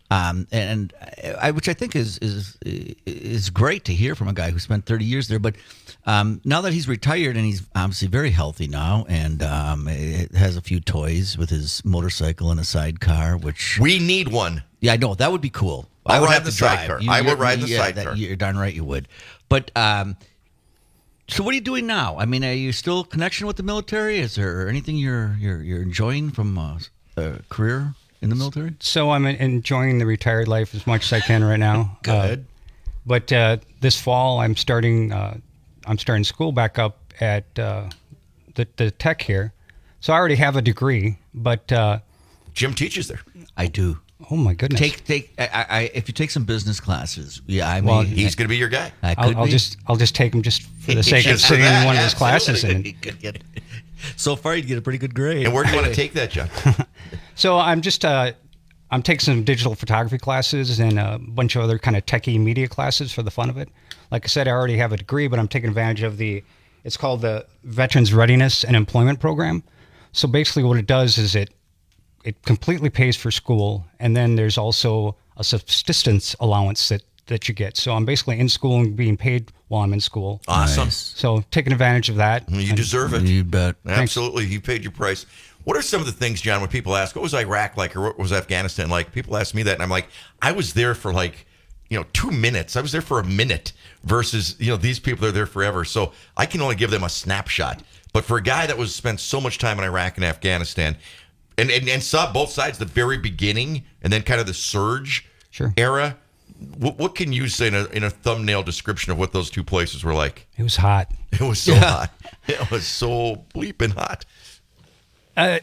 Um, and I, which I think is is is great to hear from a guy who spent thirty years there. But um, now that he's retired and he's obviously very healthy now, and um, it has a few toys with his motorcycle and a sidecar, which we need one. Yeah, I know that would be cool. I'll I would ride have the to drive. sidecar. You- I will you're- ride the yeah, sidecar. that- You're darn right you would. But um, so what are you doing now? I mean, are you still connection with the military? Is there anything you're you're you're enjoying from uh, a career in the military? So I'm enjoying the retired life as much as I can right now. Good. Uh, but uh, this fall, I'm starting. Uh, I'm starting school back up at uh, the the tech here. So I already have a degree, but uh, Jim teaches there. I do. Oh my goodness! Take take. I, I if you take some business classes, yeah, I mean, Well, He's going to be your guy. I could I'll, I'll be. just I'll just take them just for the sake of Just for sitting that, in one of his absolutely. classes. And He could get- so far, you'd get a pretty good grade. And where do you want to take that, John? so I'm just uh, I'm taking some digital photography classes and a bunch of other kind of techie media classes for the fun of it. Like I said, I already have a degree, but I'm taking advantage of the. It's called the Veterans Readiness and Employment Program. So basically, what it does is it it completely pays for school, and then there's also a subsistence allowance that, that you get. So I'm basically in school and being paid while I'm in school. Awesome. Nice. So taking advantage of that. You And- deserve it. You bet. Absolutely. You paid your price. What are some of the things, John, when people ask, what was Iraq like or what was Afghanistan like? People ask me that, and I'm like, I was there for like, you know, two minutes. I was there for a minute versus, you know, these people are there forever. So I can only give them a snapshot. But for a guy that was spent so much time in Iraq and Afghanistan, and, and, and saw both sides, the very beginning and then kind of the surge Sure. era, what, what can you say in a, in a thumbnail description of what those two places were like? It was hot. It was so Yeah. hot. It was so bleeping hot. Uh,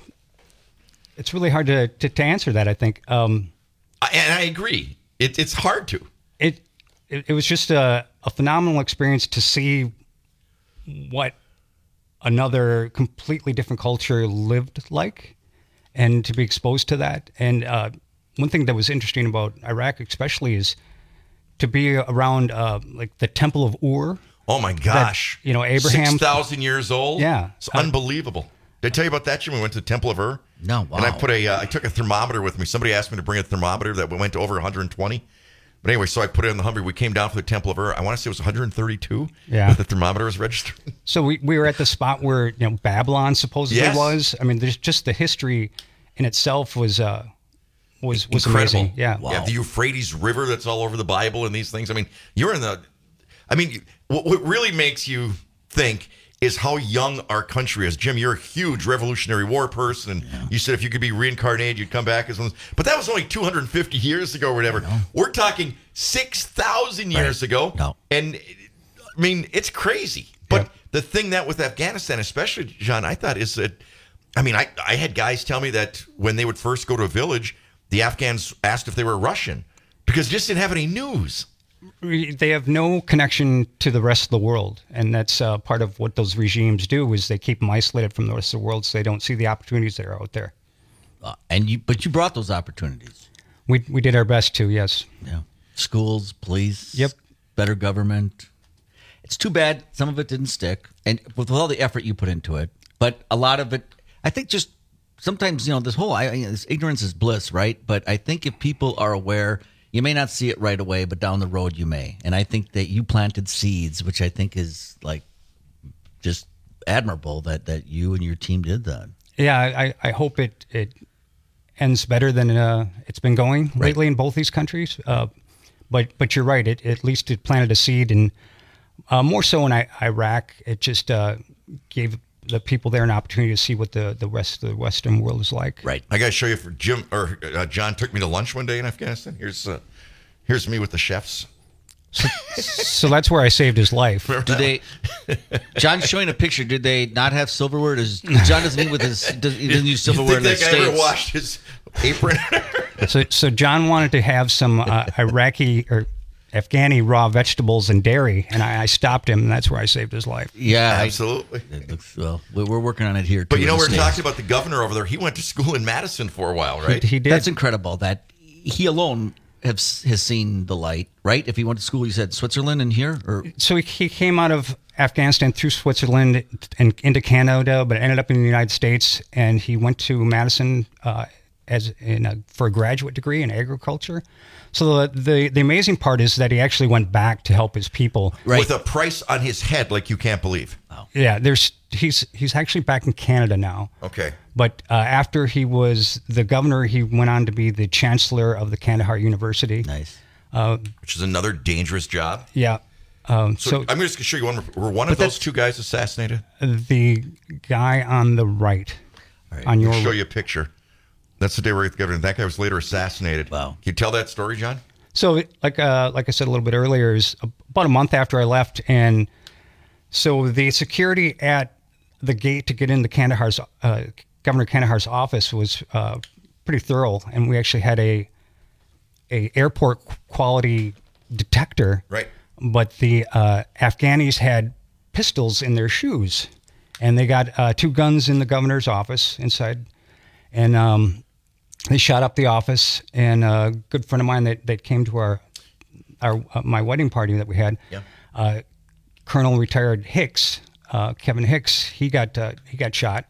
it's really hard to, to, to answer that, I think. Um, I, and I agree. It, it's hard to. It, it it was just a, a phenomenal experience to see what another completely different culture lived like, and to be exposed to that. And uh, one thing that was interesting about Iraq, especially, is to be around uh, like the Temple of Ur. Oh my gosh! That, you know, Abraham, six thousand years old. Yeah, it's unbelievable. Did I tell you about that, Jim? We went to the Temple of Ur. No, wow. And I put a, uh, I took a thermometer with me. Somebody asked me to bring a thermometer that went to over one hundred twenty. But anyway, so I put it in the Humvee. We came down for the Temple of Ur. I want to say it was one hundred thirty-two. Yeah. The thermometer was registered. So we, we were at the spot where, you know, Babylon supposedly Yes. was. I mean, there's just the history in itself was uh, was was Incredible. amazing. Yeah. Yeah. The Euphrates River that's all over the Bible and these things. I mean, you're in the. I mean, what, what really makes you think is how young our country is. Jim, you're a huge Revolutionary War person, and yeah. you said if you could be reincarnated, you'd come back as one. But that was only two hundred fifty years ago or whatever. We're talking six thousand years Right. ago. No. And, I mean, it's crazy. But the thing that with Afghanistan, especially, John, I thought is that, I mean, I, I had guys tell me that when they would first go to a village, the Afghans asked if they were Russian because they just didn't have any news. They have no connection to the rest of the world, and that's uh, part of what those regimes do is they keep them isolated from the rest of the world, so they don't see the opportunities that are out there. Uh, and you, but you brought those opportunities. We we did our best to, yes. Yeah, schools, police. Yep. Better government. It's too bad some of it didn't stick, and with all the effort you put into it, but a lot of it, I think, just sometimes you know this whole I, you know, this ignorance is bliss, right? But I think if people are aware. You may not see it right away, but down the road you may. And I think that you planted seeds, which I think is like just admirable that, that you and your team did that. Yeah, I, I hope it, it ends better than uh, it's been going Right. lately in both these countries. Uh, but but you're right. It, at least it planted a seed, and uh, more so in I, Iraq, it just uh, gave the people there an opportunity to see what the, the rest of the Western world is like. Right. I got to show you for Jim or uh, John took me to lunch one day in Afghanistan. Here's uh, here's me with the chefs. So, so that's where I saved his life. Do they? John's showing a picture. Did they not have silverware? Does John doesn't eat with his? Does, he doesn't use silverware in You the think that guy ever States? washed his apron? So so John wanted to have some uh, Iraqi or Afghani raw vegetables and dairy, and I, I stopped him, and that's where I saved his life. Yeah, I- Absolutely. It looks well. we- We're working on it here. But too, you know, in the we're States. talking about the governor over there. He went to school in Madison for a while, right? He did. That's incredible. That he alone has has seen the light, right? If he went to school, you said Switzerland and here, or So he, he came out of Afghanistan through Switzerland and into Canada, but ended up in the United States, and he went to Madison uh, as in a, for a graduate degree in agriculture. So the, the the amazing part is that he actually went back to help his people. With a price on his head like you can't believe. Yeah, there's he's he's actually back in Canada now. Okay. But uh, after he was the governor, he went on to be the chancellor of the Kandahar University. Nice. Uh, Which is another dangerous job. yeah. Um, So, so I'm just going to show you one. Were one But of those that's- two guys assassinated? the guy on the right, on your I'll show you a picture. That's the day we're at the governor. That guy was later assassinated. Wow. Can you tell that story, John? So, like uh, like I said a little bit earlier, is about a month after I left, and so the security at the gate to get into Kandahar's uh, Governor Kandahar's office was uh, pretty thorough, and we actually had a a airport quality detector. Right. But the uh, Afghanis had pistols in their shoes, and they got uh, two guns in the governor's office inside, and um, they shot up the office. And a good friend of mine that, that came to our our uh, my wedding party that we had, Yeah. uh, Colonel retired Hicks, uh, Kevin Hicks, he got uh, he got shot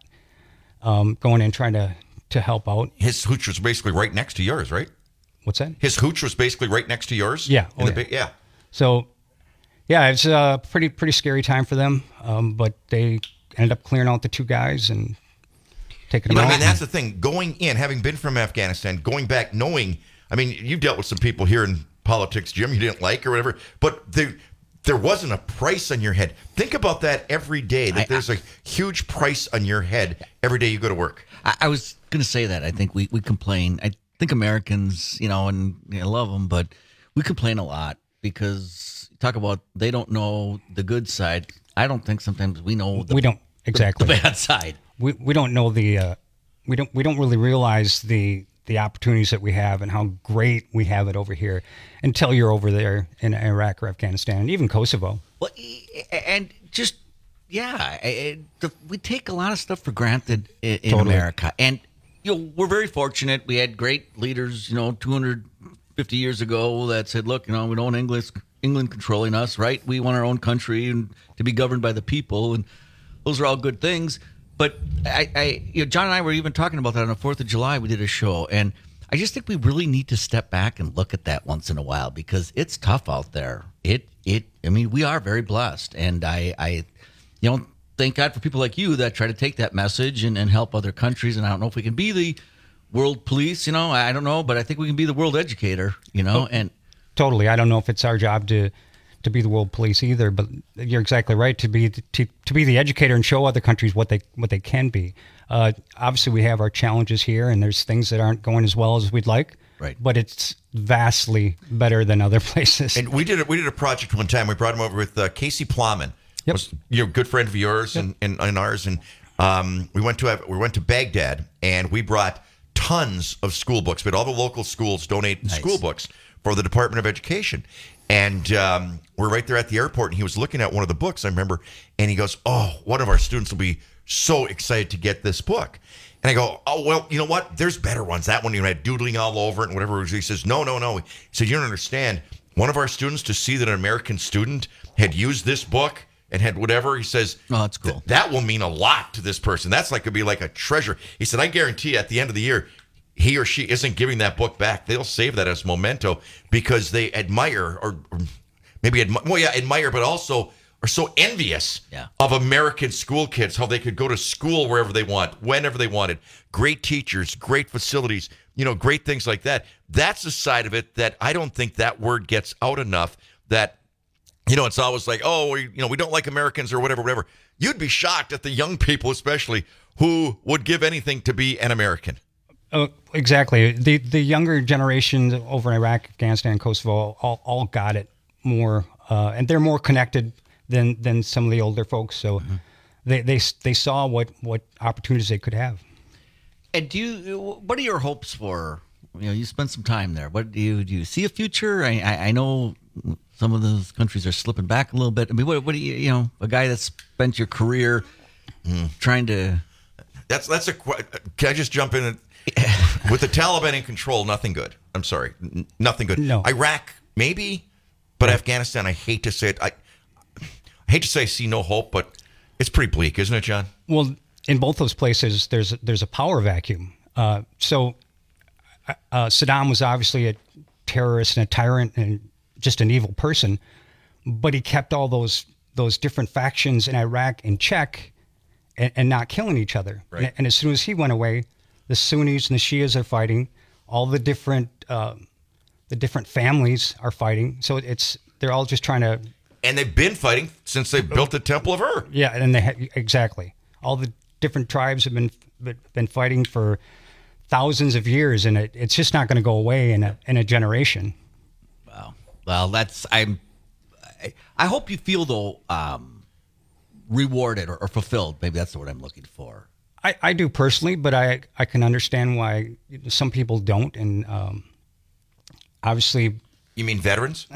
um, going in trying to to help out. His hooch was basically right next to yours, right? What's that? His hooch was basically right next to yours? Yeah. In Oh, the yeah. big- yeah. So, yeah, it's a pretty pretty scary time for them. Um, but they ended up clearing out the two guys and taking You them know, I out. mean, that's the thing. Going in, having been from Afghanistan, going back, knowing, I mean, you've dealt with some people here in politics, Jim, you didn't like or whatever, but there, there wasn't a price on your head. Think about that every day, that I- there's a huge price on your head every day you go to work. I, I was going to say that. I think we, we complain. I think Americans, you know, and I love them, but we complain a lot because talk about they don't know the good side. I don't think sometimes we know the, we don't exactly the bad side. We we don't know the uh, we don't we don't really realize the the opportunities that we have and how great we have it over here until you're over there in Iraq or Afghanistan and even Kosovo. Well, and just yeah, I- I- the, we take a lot of stuff for granted in, in Totally. America, and you know we're very fortunate. We had great leaders, you know, two hundred fifty years ago that said, "Look, you know, we don't want English England controlling us, right? We want our own country and to be governed by the people, and those are all good things." But I, I, you know, John and I were even talking about that on the Fourth of July. We did a show, and I just think we really need to step back and look at that once in a while because it's tough out there. It, it. I mean, we are very blessed, and I, I, you know, thank God for people like you that try to take that message and, and help other countries. And I don't know if we can be the world police, you know, I don't know, but I think we can be the world educator, you know, Oh, and totally. I don't know if it's our job to to be the world police either, but you're exactly right to be to, to be the educator and show other countries what they what they can be. Uh, obviously, we have our challenges here, and there's things that aren't going as well as we'd like. Right. But it's vastly better than other places. And we did a, we did a project one time. We brought him over with uh, Casey Plowman. Yep. Was, you know, good friend of yours and, and, and ours. And um, we went to have, we went to Baghdad, and we brought tons of school books. We had all the local schools donate Nice. school books for the Department of Education. And um, we're right there at the airport, and he was looking at one of the books, I remember, and he goes, "Oh, one of our students will be so excited to get this book." And I go, "Oh, well, you know what? There's better ones. That one, you know, had doodling all over it and whatever." He says, "No, no, no." He said, "You don't understand. One of our students, to see that an American student had used this book and had whatever," he says, "Oh, that's cool. "th- that will mean a lot to this person. That's like, could be like a treasure." He said, "I guarantee you at the end of the year, he or she isn't giving that book back. They'll save that as memento because they admire or, or maybe admire, well, yeah, admire, but also are so envious Yeah. of American school kids, how they could go to school wherever they want, whenever they wanted. Great teachers, great facilities, you know, great things like that. That's the side of it that I don't think that word gets out enough. That, you know, it's always like, oh, we, you know, we don't like Americans or whatever, whatever. You'd be shocked at the young people, especially, who would give anything to be an American. Oh, exactly. The the younger generation over in Iraq, Afghanistan, Kosovo, all, all got it more, uh, and they're more connected than than some of the older folks. So Mm-hmm. they, they they saw what, what opportunities they could have. And do you? What are your hopes for? You know, you spent some time there. What do you do? You see a future? I, I, I know some of those countries are slipping back a little bit. I mean, what, what do you? You know, a guy that's spent your career trying to. That's that's a. que- Can I just jump in? And, with the Taliban in control, nothing good. I'm sorry, N- nothing good. No. Iraq, maybe, but Afghanistan, I hate to say it. I, I hate to say I see no hope, but it's pretty bleak, isn't it, John? Well, in both those places, there's there's a power vacuum. Uh, so uh, Saddam was obviously a terrorist and a tyrant and just an evil person, but he kept all those those different factions in Iraq in check and, and not killing each other. Right. And, and as soon as he went away, the Sunnis and the Shias are fighting. All the different uh, the different families are fighting. So it's they're all just trying to. And they've been fighting since they built the Temple of Ur. Yeah, and they ha- exactly all the different tribes have been been fighting for thousands of years, and it, it's just not going to go away in a in a generation. Wow. Well, that's I'm. I, I hope you feel though um, rewarded or, or fulfilled. Maybe that's the word I'm looking for. I, I do personally, but I I can understand why some people don't, and um, obviously. You mean veterans?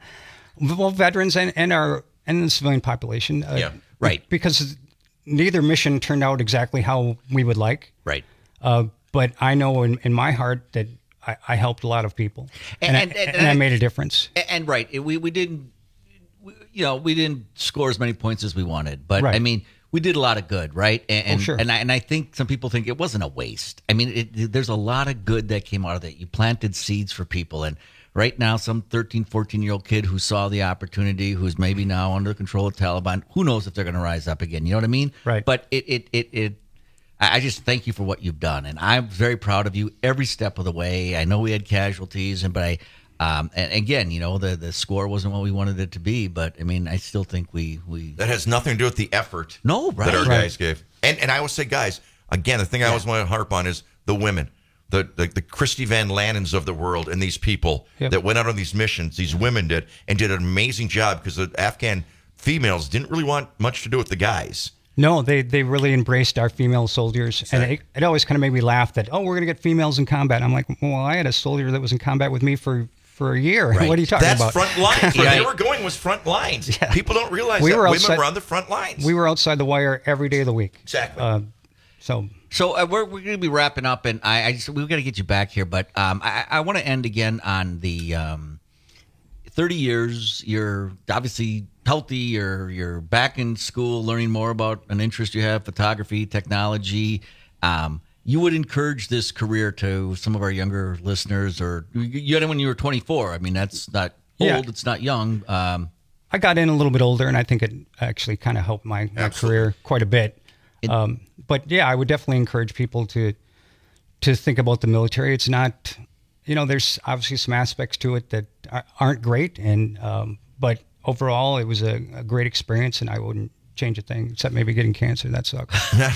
Well, veterans and, and our and the civilian population. Uh, Yeah. Right. Because neither mission turned out exactly how we would like. Right. Uh, but I know in, in my heart that I, I helped a lot of people, and, And- I, and- and, and I I- made a difference. And, and right, we we didn't, we, you know, we didn't score as many points as we wanted, but Right. I mean, we did a lot of good, right? And and, Oh, sure. and I and I think some people think it wasn't a waste. I mean, it, there's a lot of good that came out of that. You planted seeds for people, and right now, some thirteen, fourteen year old kid who saw the opportunity, who's maybe now under the control of Taliban, who knows if they're going to rise up again? You know what I mean? Right. But it it it it. I I just thank you for what you've done, and I'm very proud of you every step of the way. I know we had casualties, and but I, um, and again, you know, the the score wasn't what we wanted it to be, but I mean, I still think we we That has nothing to do with the effort no right that our Right. guys gave. And and I always say, guys, again, the thing I always want to harp on is the women. The, the the Christy Van Lannens of the world and these people Yep. that went out on these missions, these women did, and did an amazing job because the Afghan females didn't really want much to do with the guys. No, they they really embraced our female soldiers, and it, it always kind of made me laugh that oh, we're going to get females in combat. I'm like, well, I had a soldier that was in combat with me for, for a year. Right. What are you talking That's about? front lines. Where Right. they were going was front lines. Yeah. People don't realize We that were women outside- were on the front lines. We were outside the wire every day of the week. Exactly. Uh, so So uh, we're we're going to be wrapping up, and I, I just we've got to get you back here, but um, I, I want to end again on the um, thirty years. You're obviously healthy. You're you're back in school, learning more about an interest you have, photography, technology. Um, you would encourage this career to some of our younger listeners, or you had it when you were twenty-four. I mean, that's not old. Yeah. It's not young. Um, I got in a little bit older, and I think it actually kind of helped my, my career quite a bit. Um, but yeah, I would definitely encourage people to to think about the military. It's not, you know, there's obviously some aspects to it that are- aren't great, and um, but overall, it was a, a great experience, and I wouldn't change a thing except maybe getting cancer. That sucks.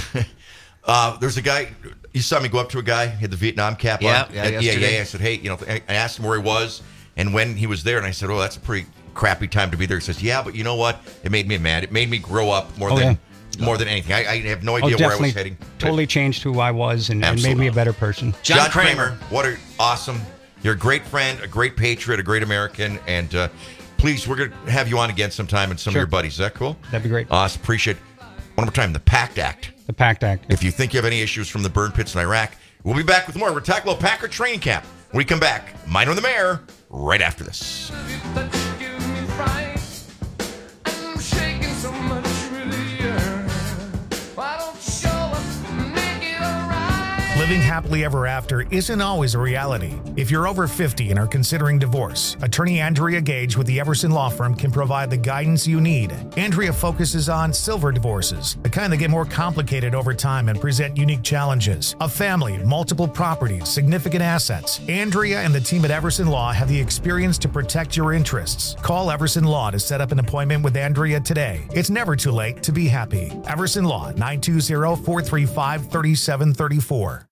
Uh, there's a guy, you saw me go up to a guy, he had the Vietnam cap Yeah, on. yeah, at E A A. yesterday. I said, hey, you know, I asked him where he was and when he was there, and I said, oh, that's a pretty crappy time to be there. He says, yeah, but you know what? It made me mad. It made me grow up more Oh, than yeah. more than anything. I, I have no Oh, idea where I definitely was heading. totally changed who I was and, and made Absolutely. me a better person. John John Kramer. Kramer, what a awesome. You're a great friend, a great patriot, a great American, and uh, please, we're going to have you on again sometime and some Sure. of your buddies. Is that cool? That'd be great. Awesome. Appreciate it. One more time, the PACT Act. The PACT Act. If you think you have any issues from the burn pits in Iraq, we'll be back with more. We're talking about Packer training camp. When we come back, Minor and the Mayor, right after this. Living happily ever after isn't always a reality. If you're over fifty and are considering divorce, attorney Andrea Gage with the Everson Law Firm can provide the guidance you need. Andrea focuses on silver divorces, the kind that get more complicated over time and present unique challenges. A family, multiple properties, significant assets. Andrea and the team at Everson Law have the experience to protect your interests. Call Everson Law to set up an appointment with Andrea today. It's never too late to be happy. Everson Law, nine two zero, four three five, three seven three four.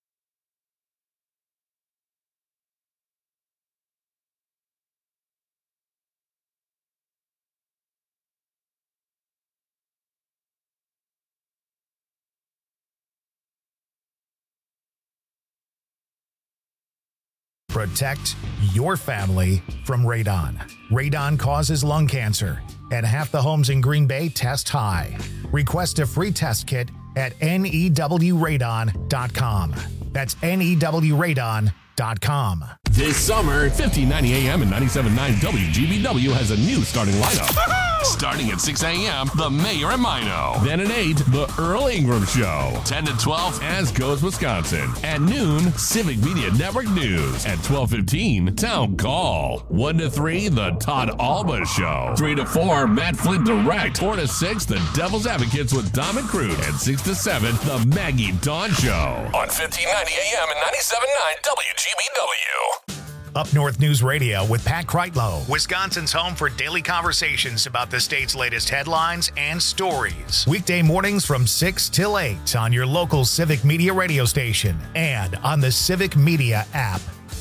Protect your family from radon. Radon causes lung cancer, and half the homes in Green Bay test high. Request a free test kit at N E W radon dot com. That's N E W radon dot com. This summer, fifteen ninety A M and ninety-seven point nine W G B W has a new starting lineup. Starting at six a.m., The Mayor and Mino. Then at eight, The Earl Ingram Show. ten to twelve, As Goes Wisconsin. At noon, Civic Media Network News. At twelve fifteen, Town Call. one to three, The Todd Alba Show. three to four, Matt Flint Direct. four to six, The Devil's Advocates with Dom and Crude. And six to seven, The Maggie Dawn Show. On fifteen ninety A M and ninety-seven point nine W G B W. Up North News Radio with Pat Kreitlow, Wisconsin's home for daily conversations about the state's latest headlines and stories. Weekday mornings from six till eight on your local Civic Media radio station and on the Civic Media app.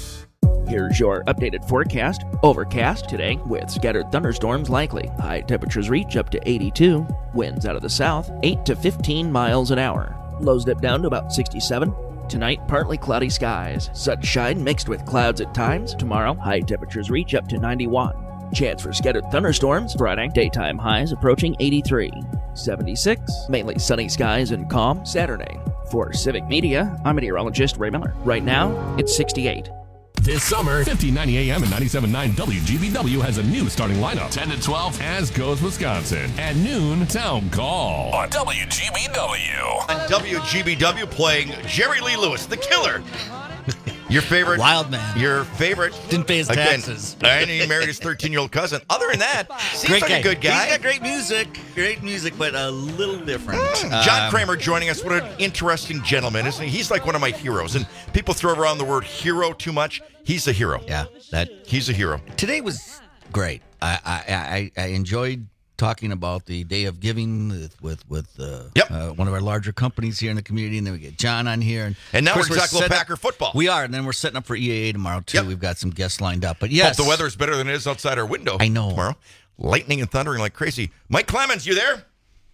Here's your updated forecast. Overcast today with scattered thunderstorms likely. High temperatures reach up to eighty-two. Winds out of the south, eight to fifteen miles an hour. Lows dip down to about sixty-seven. Tonight, partly cloudy skies. Sunshine mixed with clouds at times. Tomorrow, high temperatures reach up to ninety-one. Chance for scattered thunderstorms. Friday, daytime highs approaching eighty-three. seventy-six. Mainly sunny skies and calm. Saturday. For Civic Media, I'm meteorologist Ray Miller. Right now, it's sixty-eight. This summer, fifteen ninety A M and ninety-seven point nine W G B W has a new starting lineup. ten to twelve, As Goes Wisconsin. At noon, Town Call. On W G B W. On W G B W playing Jerry Lee Lewis, the killer. Your favorite. Wild man. Your favorite. Didn't pay his again, taxes. And he married his thirteen-year-old cousin. Other than that, seems Great like guy. a good guy. He's got great music. Great music, but a little different. John Um, Kramer joining us. What an interesting gentleman, isn't he? He's like one of my heroes. And people throw around the word hero too much. He's a hero. Yeah, that he's a hero. Today was great. I I, I, I enjoyed talking about the Day of Giving with with, with uh, yep. uh, one of our larger companies here in the community, and then we get John on here, and And now of we're course talking about setting Packer up- football. We are, and then we're setting up for E A A tomorrow too. Yep. We've got some guests lined up, but yes, Hope the weather's better than it is outside our window. I know. Tomorrow, lightning and thundering like crazy. Mike Clemens, you there?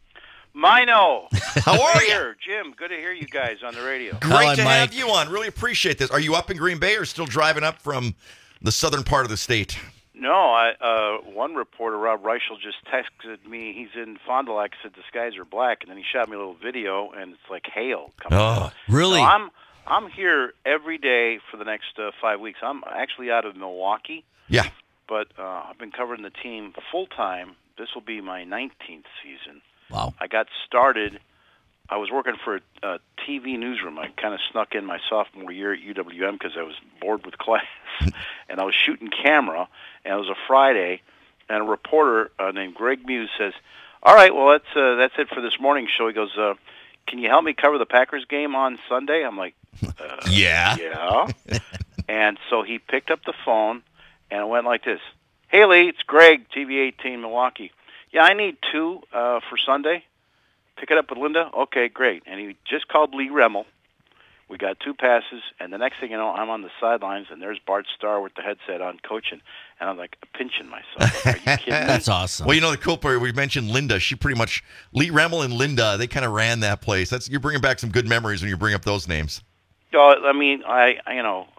Mino. How are you? Here, Jim. Good to hear you guys on the radio. Great to have you on. Really appreciate this. Are you up in Green Bay or still driving up from the southern part of the state? No, I, uh, one reporter, Rob Reichel, just texted me. He's in Fond du Lac. Said the skies are black, and then he shot me a little video, and it's like hail coming. Oh, down. really? So I'm I'm here every day for the next uh, five weeks. I'm actually out of Milwaukee. Yeah. But uh, I've been covering the team full time. This will be my nineteenth season. Wow. I got started. I was working for a, a T V newsroom. I kind of snuck in my sophomore year at U W M because I was bored with class, and I was shooting camera. And it was a Friday, and a reporter uh, named Greg Muse says, "All right, well that's uh, that's it for this morning's show." He goes, uh, "Can you help me cover the Packers game on Sunday?" I'm like, uh, "Yeah, yeah." And so he picked up the phone, and it went like this: "Hey Lee, it's Greg, T V eighteen Milwaukee. Yeah, I need two uh, for Sunday. Pick it up with Linda? Okay, great." And he just called Lee Remmel. We got two passes, and the next thing you know, I'm on the sidelines, and there's Bart Starr with the headset on coaching, and I'm like pinching myself. Like, are you kidding me? That's awesome. Well, you know, the cool part, we mentioned Linda. She pretty much, Lee Remmel and Linda, they kind of ran that place. That's You're bringing back some good memories when you bring up those names. Oh, I mean, I, I you know,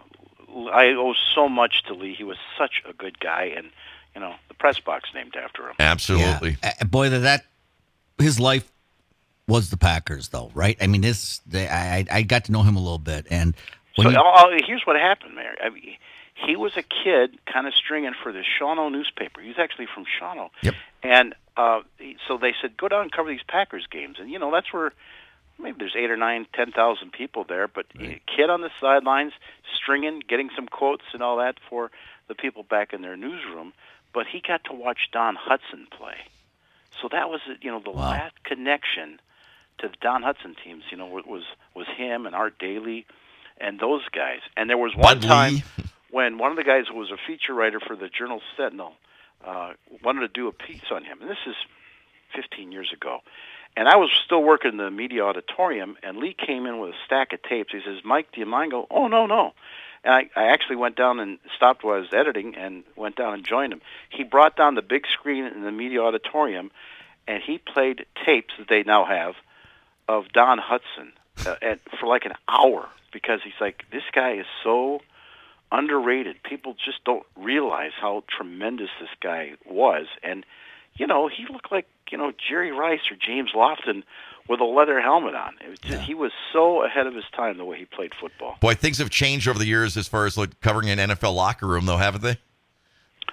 I owe so much to Lee. He was such a good guy, and, you know, the press box named after him. Absolutely. Yeah. Uh, boy, that, that his life was the Packers, though, right? I mean, this they, I I got to know him a little bit, and when So he- uh, here's what happened, Mary. I mean, he was a kid kind of stringing for the Shawano newspaper. He's actually from Shawano. Yep. And uh, he- so they said, go down and cover these Packers games. And, you know, that's where maybe there's eight or nine, ten thousand people there. But a kid on the sidelines stringing, getting some quotes and all that for the people back in their newsroom. But he got to watch Don Hudson play. So that was, you know, the Wow. last connection to the Don Hudson teams, you know, was was him and Art Daly and those guys. And there was one Bud time Lee. when one of the guys who was a feature writer for the Journal Sentinel uh, wanted to do a piece on him. And this is fifteen years ago. And I was still working in the media auditorium, and Lee came in with a stack of tapes. He says, "Mike, do you mind?" Go, "Oh, no, no." And I, I actually went down and stopped what I was editing and went down and joined him. He brought down the big screen in the media auditorium, and he played tapes that they now have of Don Hudson uh, at, for like an hour, because he's like, this guy is so underrated. People just don't realize how tremendous this guy was. And, you know, he looked like, you know, Jerry Rice or James Lofton with a leather helmet on. It was just, yeah. He was so ahead of his time the way he played football. Boy, things have changed over the years as far as like covering an N F L locker room, though, haven't they? Oh,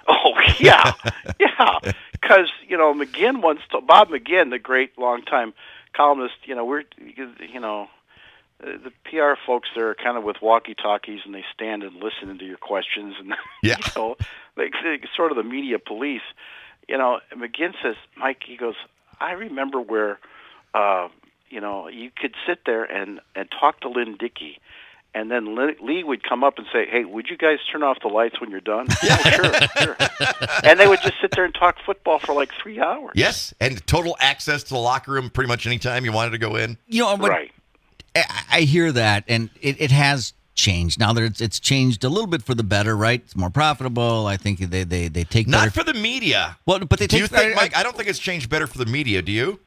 yeah, yeah. Because you know, McGinn once told, Bob McGinn, the great longtime columnist. You know, we're you know, the P R folks there are kind of with walkie-talkies, and they stand and listen to your questions, and yeah. you know, they, they sort of the media police. You know, McGinn says, Mike, he goes, I remember where, uh, you know, you could sit there and and talk to Lynn Dickey. And then Lee would come up and say, hey, would you guys turn off the lights when you're done? Yeah, sure, sure. And they would just sit there and talk football for like three hours. Yes, and total access to the locker room pretty much any time you wanted to go in. You know, right. I, I hear that, and it, it has changed. Now that it's, it's changed a little bit for the better, right? It's more profitable. I think they, they, they take Not better. for the media. Well, but they do take you think, I, Mike, I don't think it's changed better for the media, do you?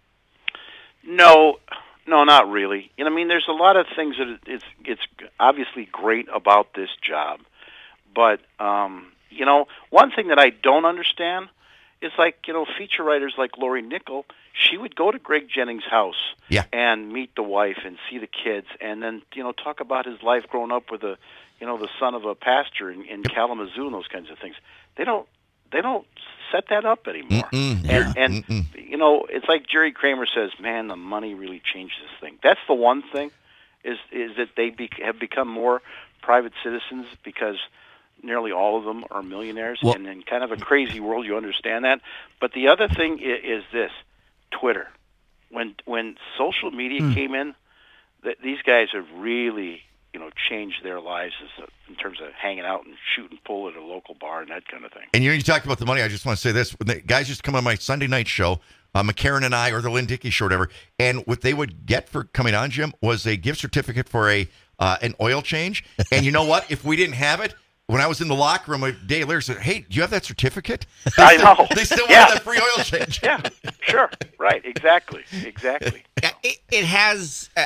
No. No, not really. You know, I mean, there's a lot of things that it's it's obviously great about this job, but um, you know, one thing that I don't understand is like you know, feature writers like Lori Nickel. She would go to Greg Jennings' house yeah. and meet the wife and see the kids, and then you know, talk about his life growing up with a you know the son of a pastor in, in Kalamazoo and those kinds of things. They don't they don't set that up anymore. Mm-mm, and yeah. and Mm-mm. you know, it's like Jerry Kramer says, "Man, the money really changed this thing." That's the one thing, is is that they be, have become more private citizens because nearly all of them are millionaires, well, and in kind of a crazy world, you understand that. But the other thing is, is this: Twitter. When when social media hmm. came in, th- these guys have really you know changed their lives as a, in terms of hanging out and shoot and pull at a local bar and that kind of thing. And you know, you talked about the money. I just want to say this: when the guys used to come on my Sunday night show, uh, McCarran and I, or the Lynn Dickey show, or whatever, and what they would get for coming on, Jim, was a gift certificate for a uh, an oil change. And you know what? If we didn't have it, when I was in the locker room, a day later said, "Hey, do you have that certificate?" They I still, know. They still Yeah. want that free oil change. Yeah, sure, right, exactly, exactly. It, it has. Uh,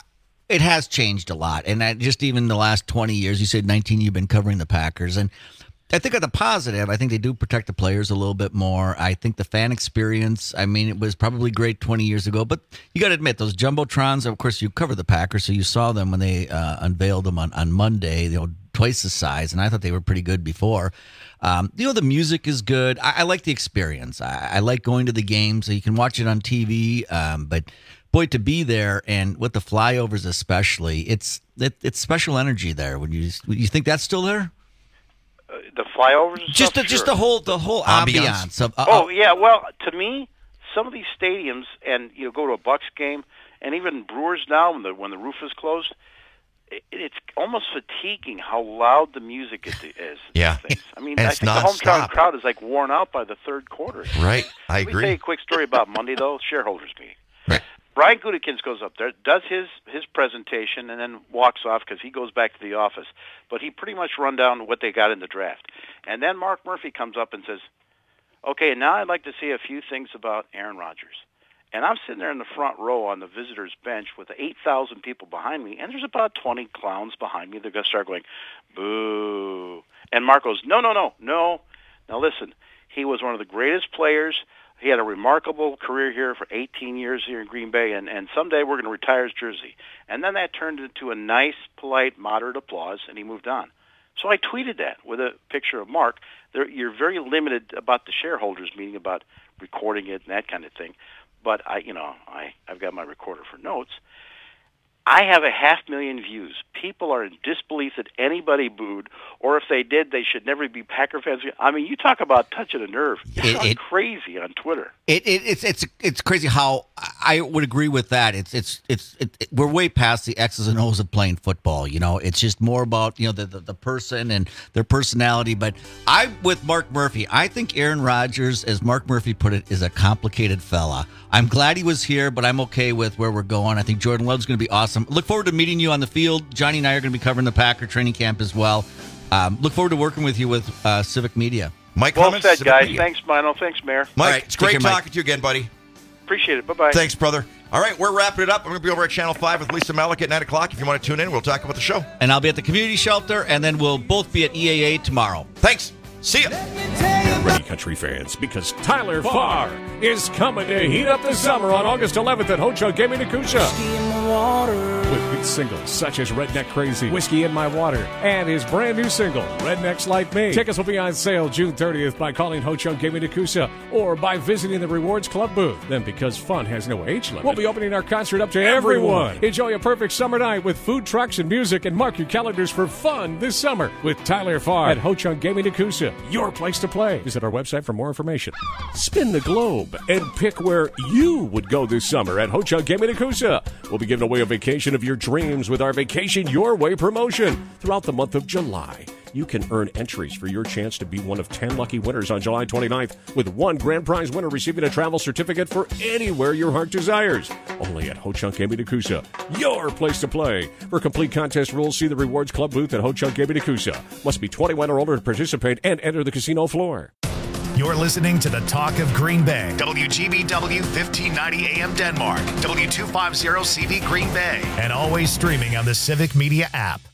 It has changed a lot, and that just even the last twenty years. You said nineteen. You've been covering the Packers, and I think on the positive, I think they do protect the players a little bit more. I think the fan experience. I mean, it was probably great twenty years ago, but you got to admit those jumbotrons. Of course, you cover the Packers, so you saw them when they uh, unveiled them on on Monday. You know, twice the size, and I thought they were pretty good before. Um, you know, the music is good. I, I like the experience. I, I like going to the games. So you can watch it on T V, um, but. Boy, to be there and with the flyovers especially, it's it, it's special energy there. Would you you think that's still there? Uh, the flyovers, and Just stuff, the, just sure. the whole the whole Ambiance. ambiance of. Uh, Oh yeah, well, to me, some of these stadiums, and you know, go to a Bucks game, and even Brewers now when the when the roof is closed, it, it's almost fatiguing how loud the music is. is Yeah. I mean, And I it's think the hometown nonstop. crowd is like worn out by the third quarter. Right, I Let me agree. tell you a quick story about Monday though, shareholders meeting. Right. Brian Gutekunst goes up there, does his his presentation, and then walks off because he goes back to the office. But he pretty much run down what they got in the draft. And then Mark Murphy comes up and says, okay, now I'd like to say a few things about Aaron Rodgers. And I'm sitting there in the front row on the visitors' bench with eight thousand people behind me, and there's about twenty clowns behind me. They're going to start going, boo. And Mark goes, no, no, no, no. Now listen, he was one of the greatest players. He had a remarkable career here for eighteen years here in Green Bay, and, and someday we're going to retire his jersey. And then that turned into a nice, polite, moderate applause, and he moved on. So I tweeted that with a picture of Mark. There, you're very limited about the shareholders meeting, about recording it and that kind of thing. But I, you know, I, I've got my recorder for notes. I have a half million views. People are in disbelief that anybody booed, or if they did, they should never be Packer fans. I mean, you talk about touching a nerve. It's It- gone it- crazy on Twitter. It, it it's it's it's crazy how I would agree with that. It's it's it's it, it- we're way past the X's and O's of playing football. You know, it's just more about you know the, the the person and their personality. But I'm with Mark Murphy. I think Aaron Rodgers, as Mark Murphy put it, is a complicated fella. I'm glad he was here, but I'm okay with where we're going. I think Jordan Love's going to be awesome. Look forward to meeting you on the field. Johnny and I are going to be covering the Packer training camp as well. Um, look forward to working with you with uh, Civic Media. Mike, Well comments? said, Civic guys. Media. Thanks, Mino. Thanks, Mayor. Mike, All right, it's take great care, Mike. talking to you again, buddy. Appreciate it. Bye-bye. Thanks, brother. All right, we're wrapping it up. I'm going to be over at Channel five with Lisa Malik at nine o'clock. If you want to tune in, we'll talk about the show. And I'll be at the community shelter, and then we'll both be at E A A tomorrow. Thanks. See ya. Ready, country fans, because Tyler Farr is coming to heat up the summer on August eleventh at Ho Chunk Gaming Nakusha. with hit singles such as Redneck Crazy, Whiskey in My Water, and his brand new single, Rednecks Like Me. Tickets will be on sale June thirtieth by calling Ho Chunk Gaming Nakusa or by visiting the Rewards Club booth. Then, because fun has no age limit, we'll be opening our concert up to everyone. everyone. Enjoy a perfect summer night with food trucks and music, and mark your calendars for fun this summer with Tyler Farr at Ho Chunk Gaming Nakusa, your place to play. Visit our website for more information. Spin the globe and pick where you would go this summer at Ho Chunk Gaming Nakusa. We'll be giving away a vacation of your dreams with our Vacation Your Way promotion throughout the month of July. You can earn entries for your chance to be one of ten lucky winners on July twenty-ninth, with one grand prize winner receiving a travel certificate for anywhere your heart desires. Only at Ho Chunk Gaming Nakusa, your place to play. For complete contest rules, see the Rewards Club booth at Ho Chunk Gaming Nakusa. Must be twenty-one or older to participate and enter the casino floor. You're listening to the Talk of Green Bay. W G B W fifteen ninety A M Denmark. W two fifty C V Green Bay. And always streaming on the Civic Media app.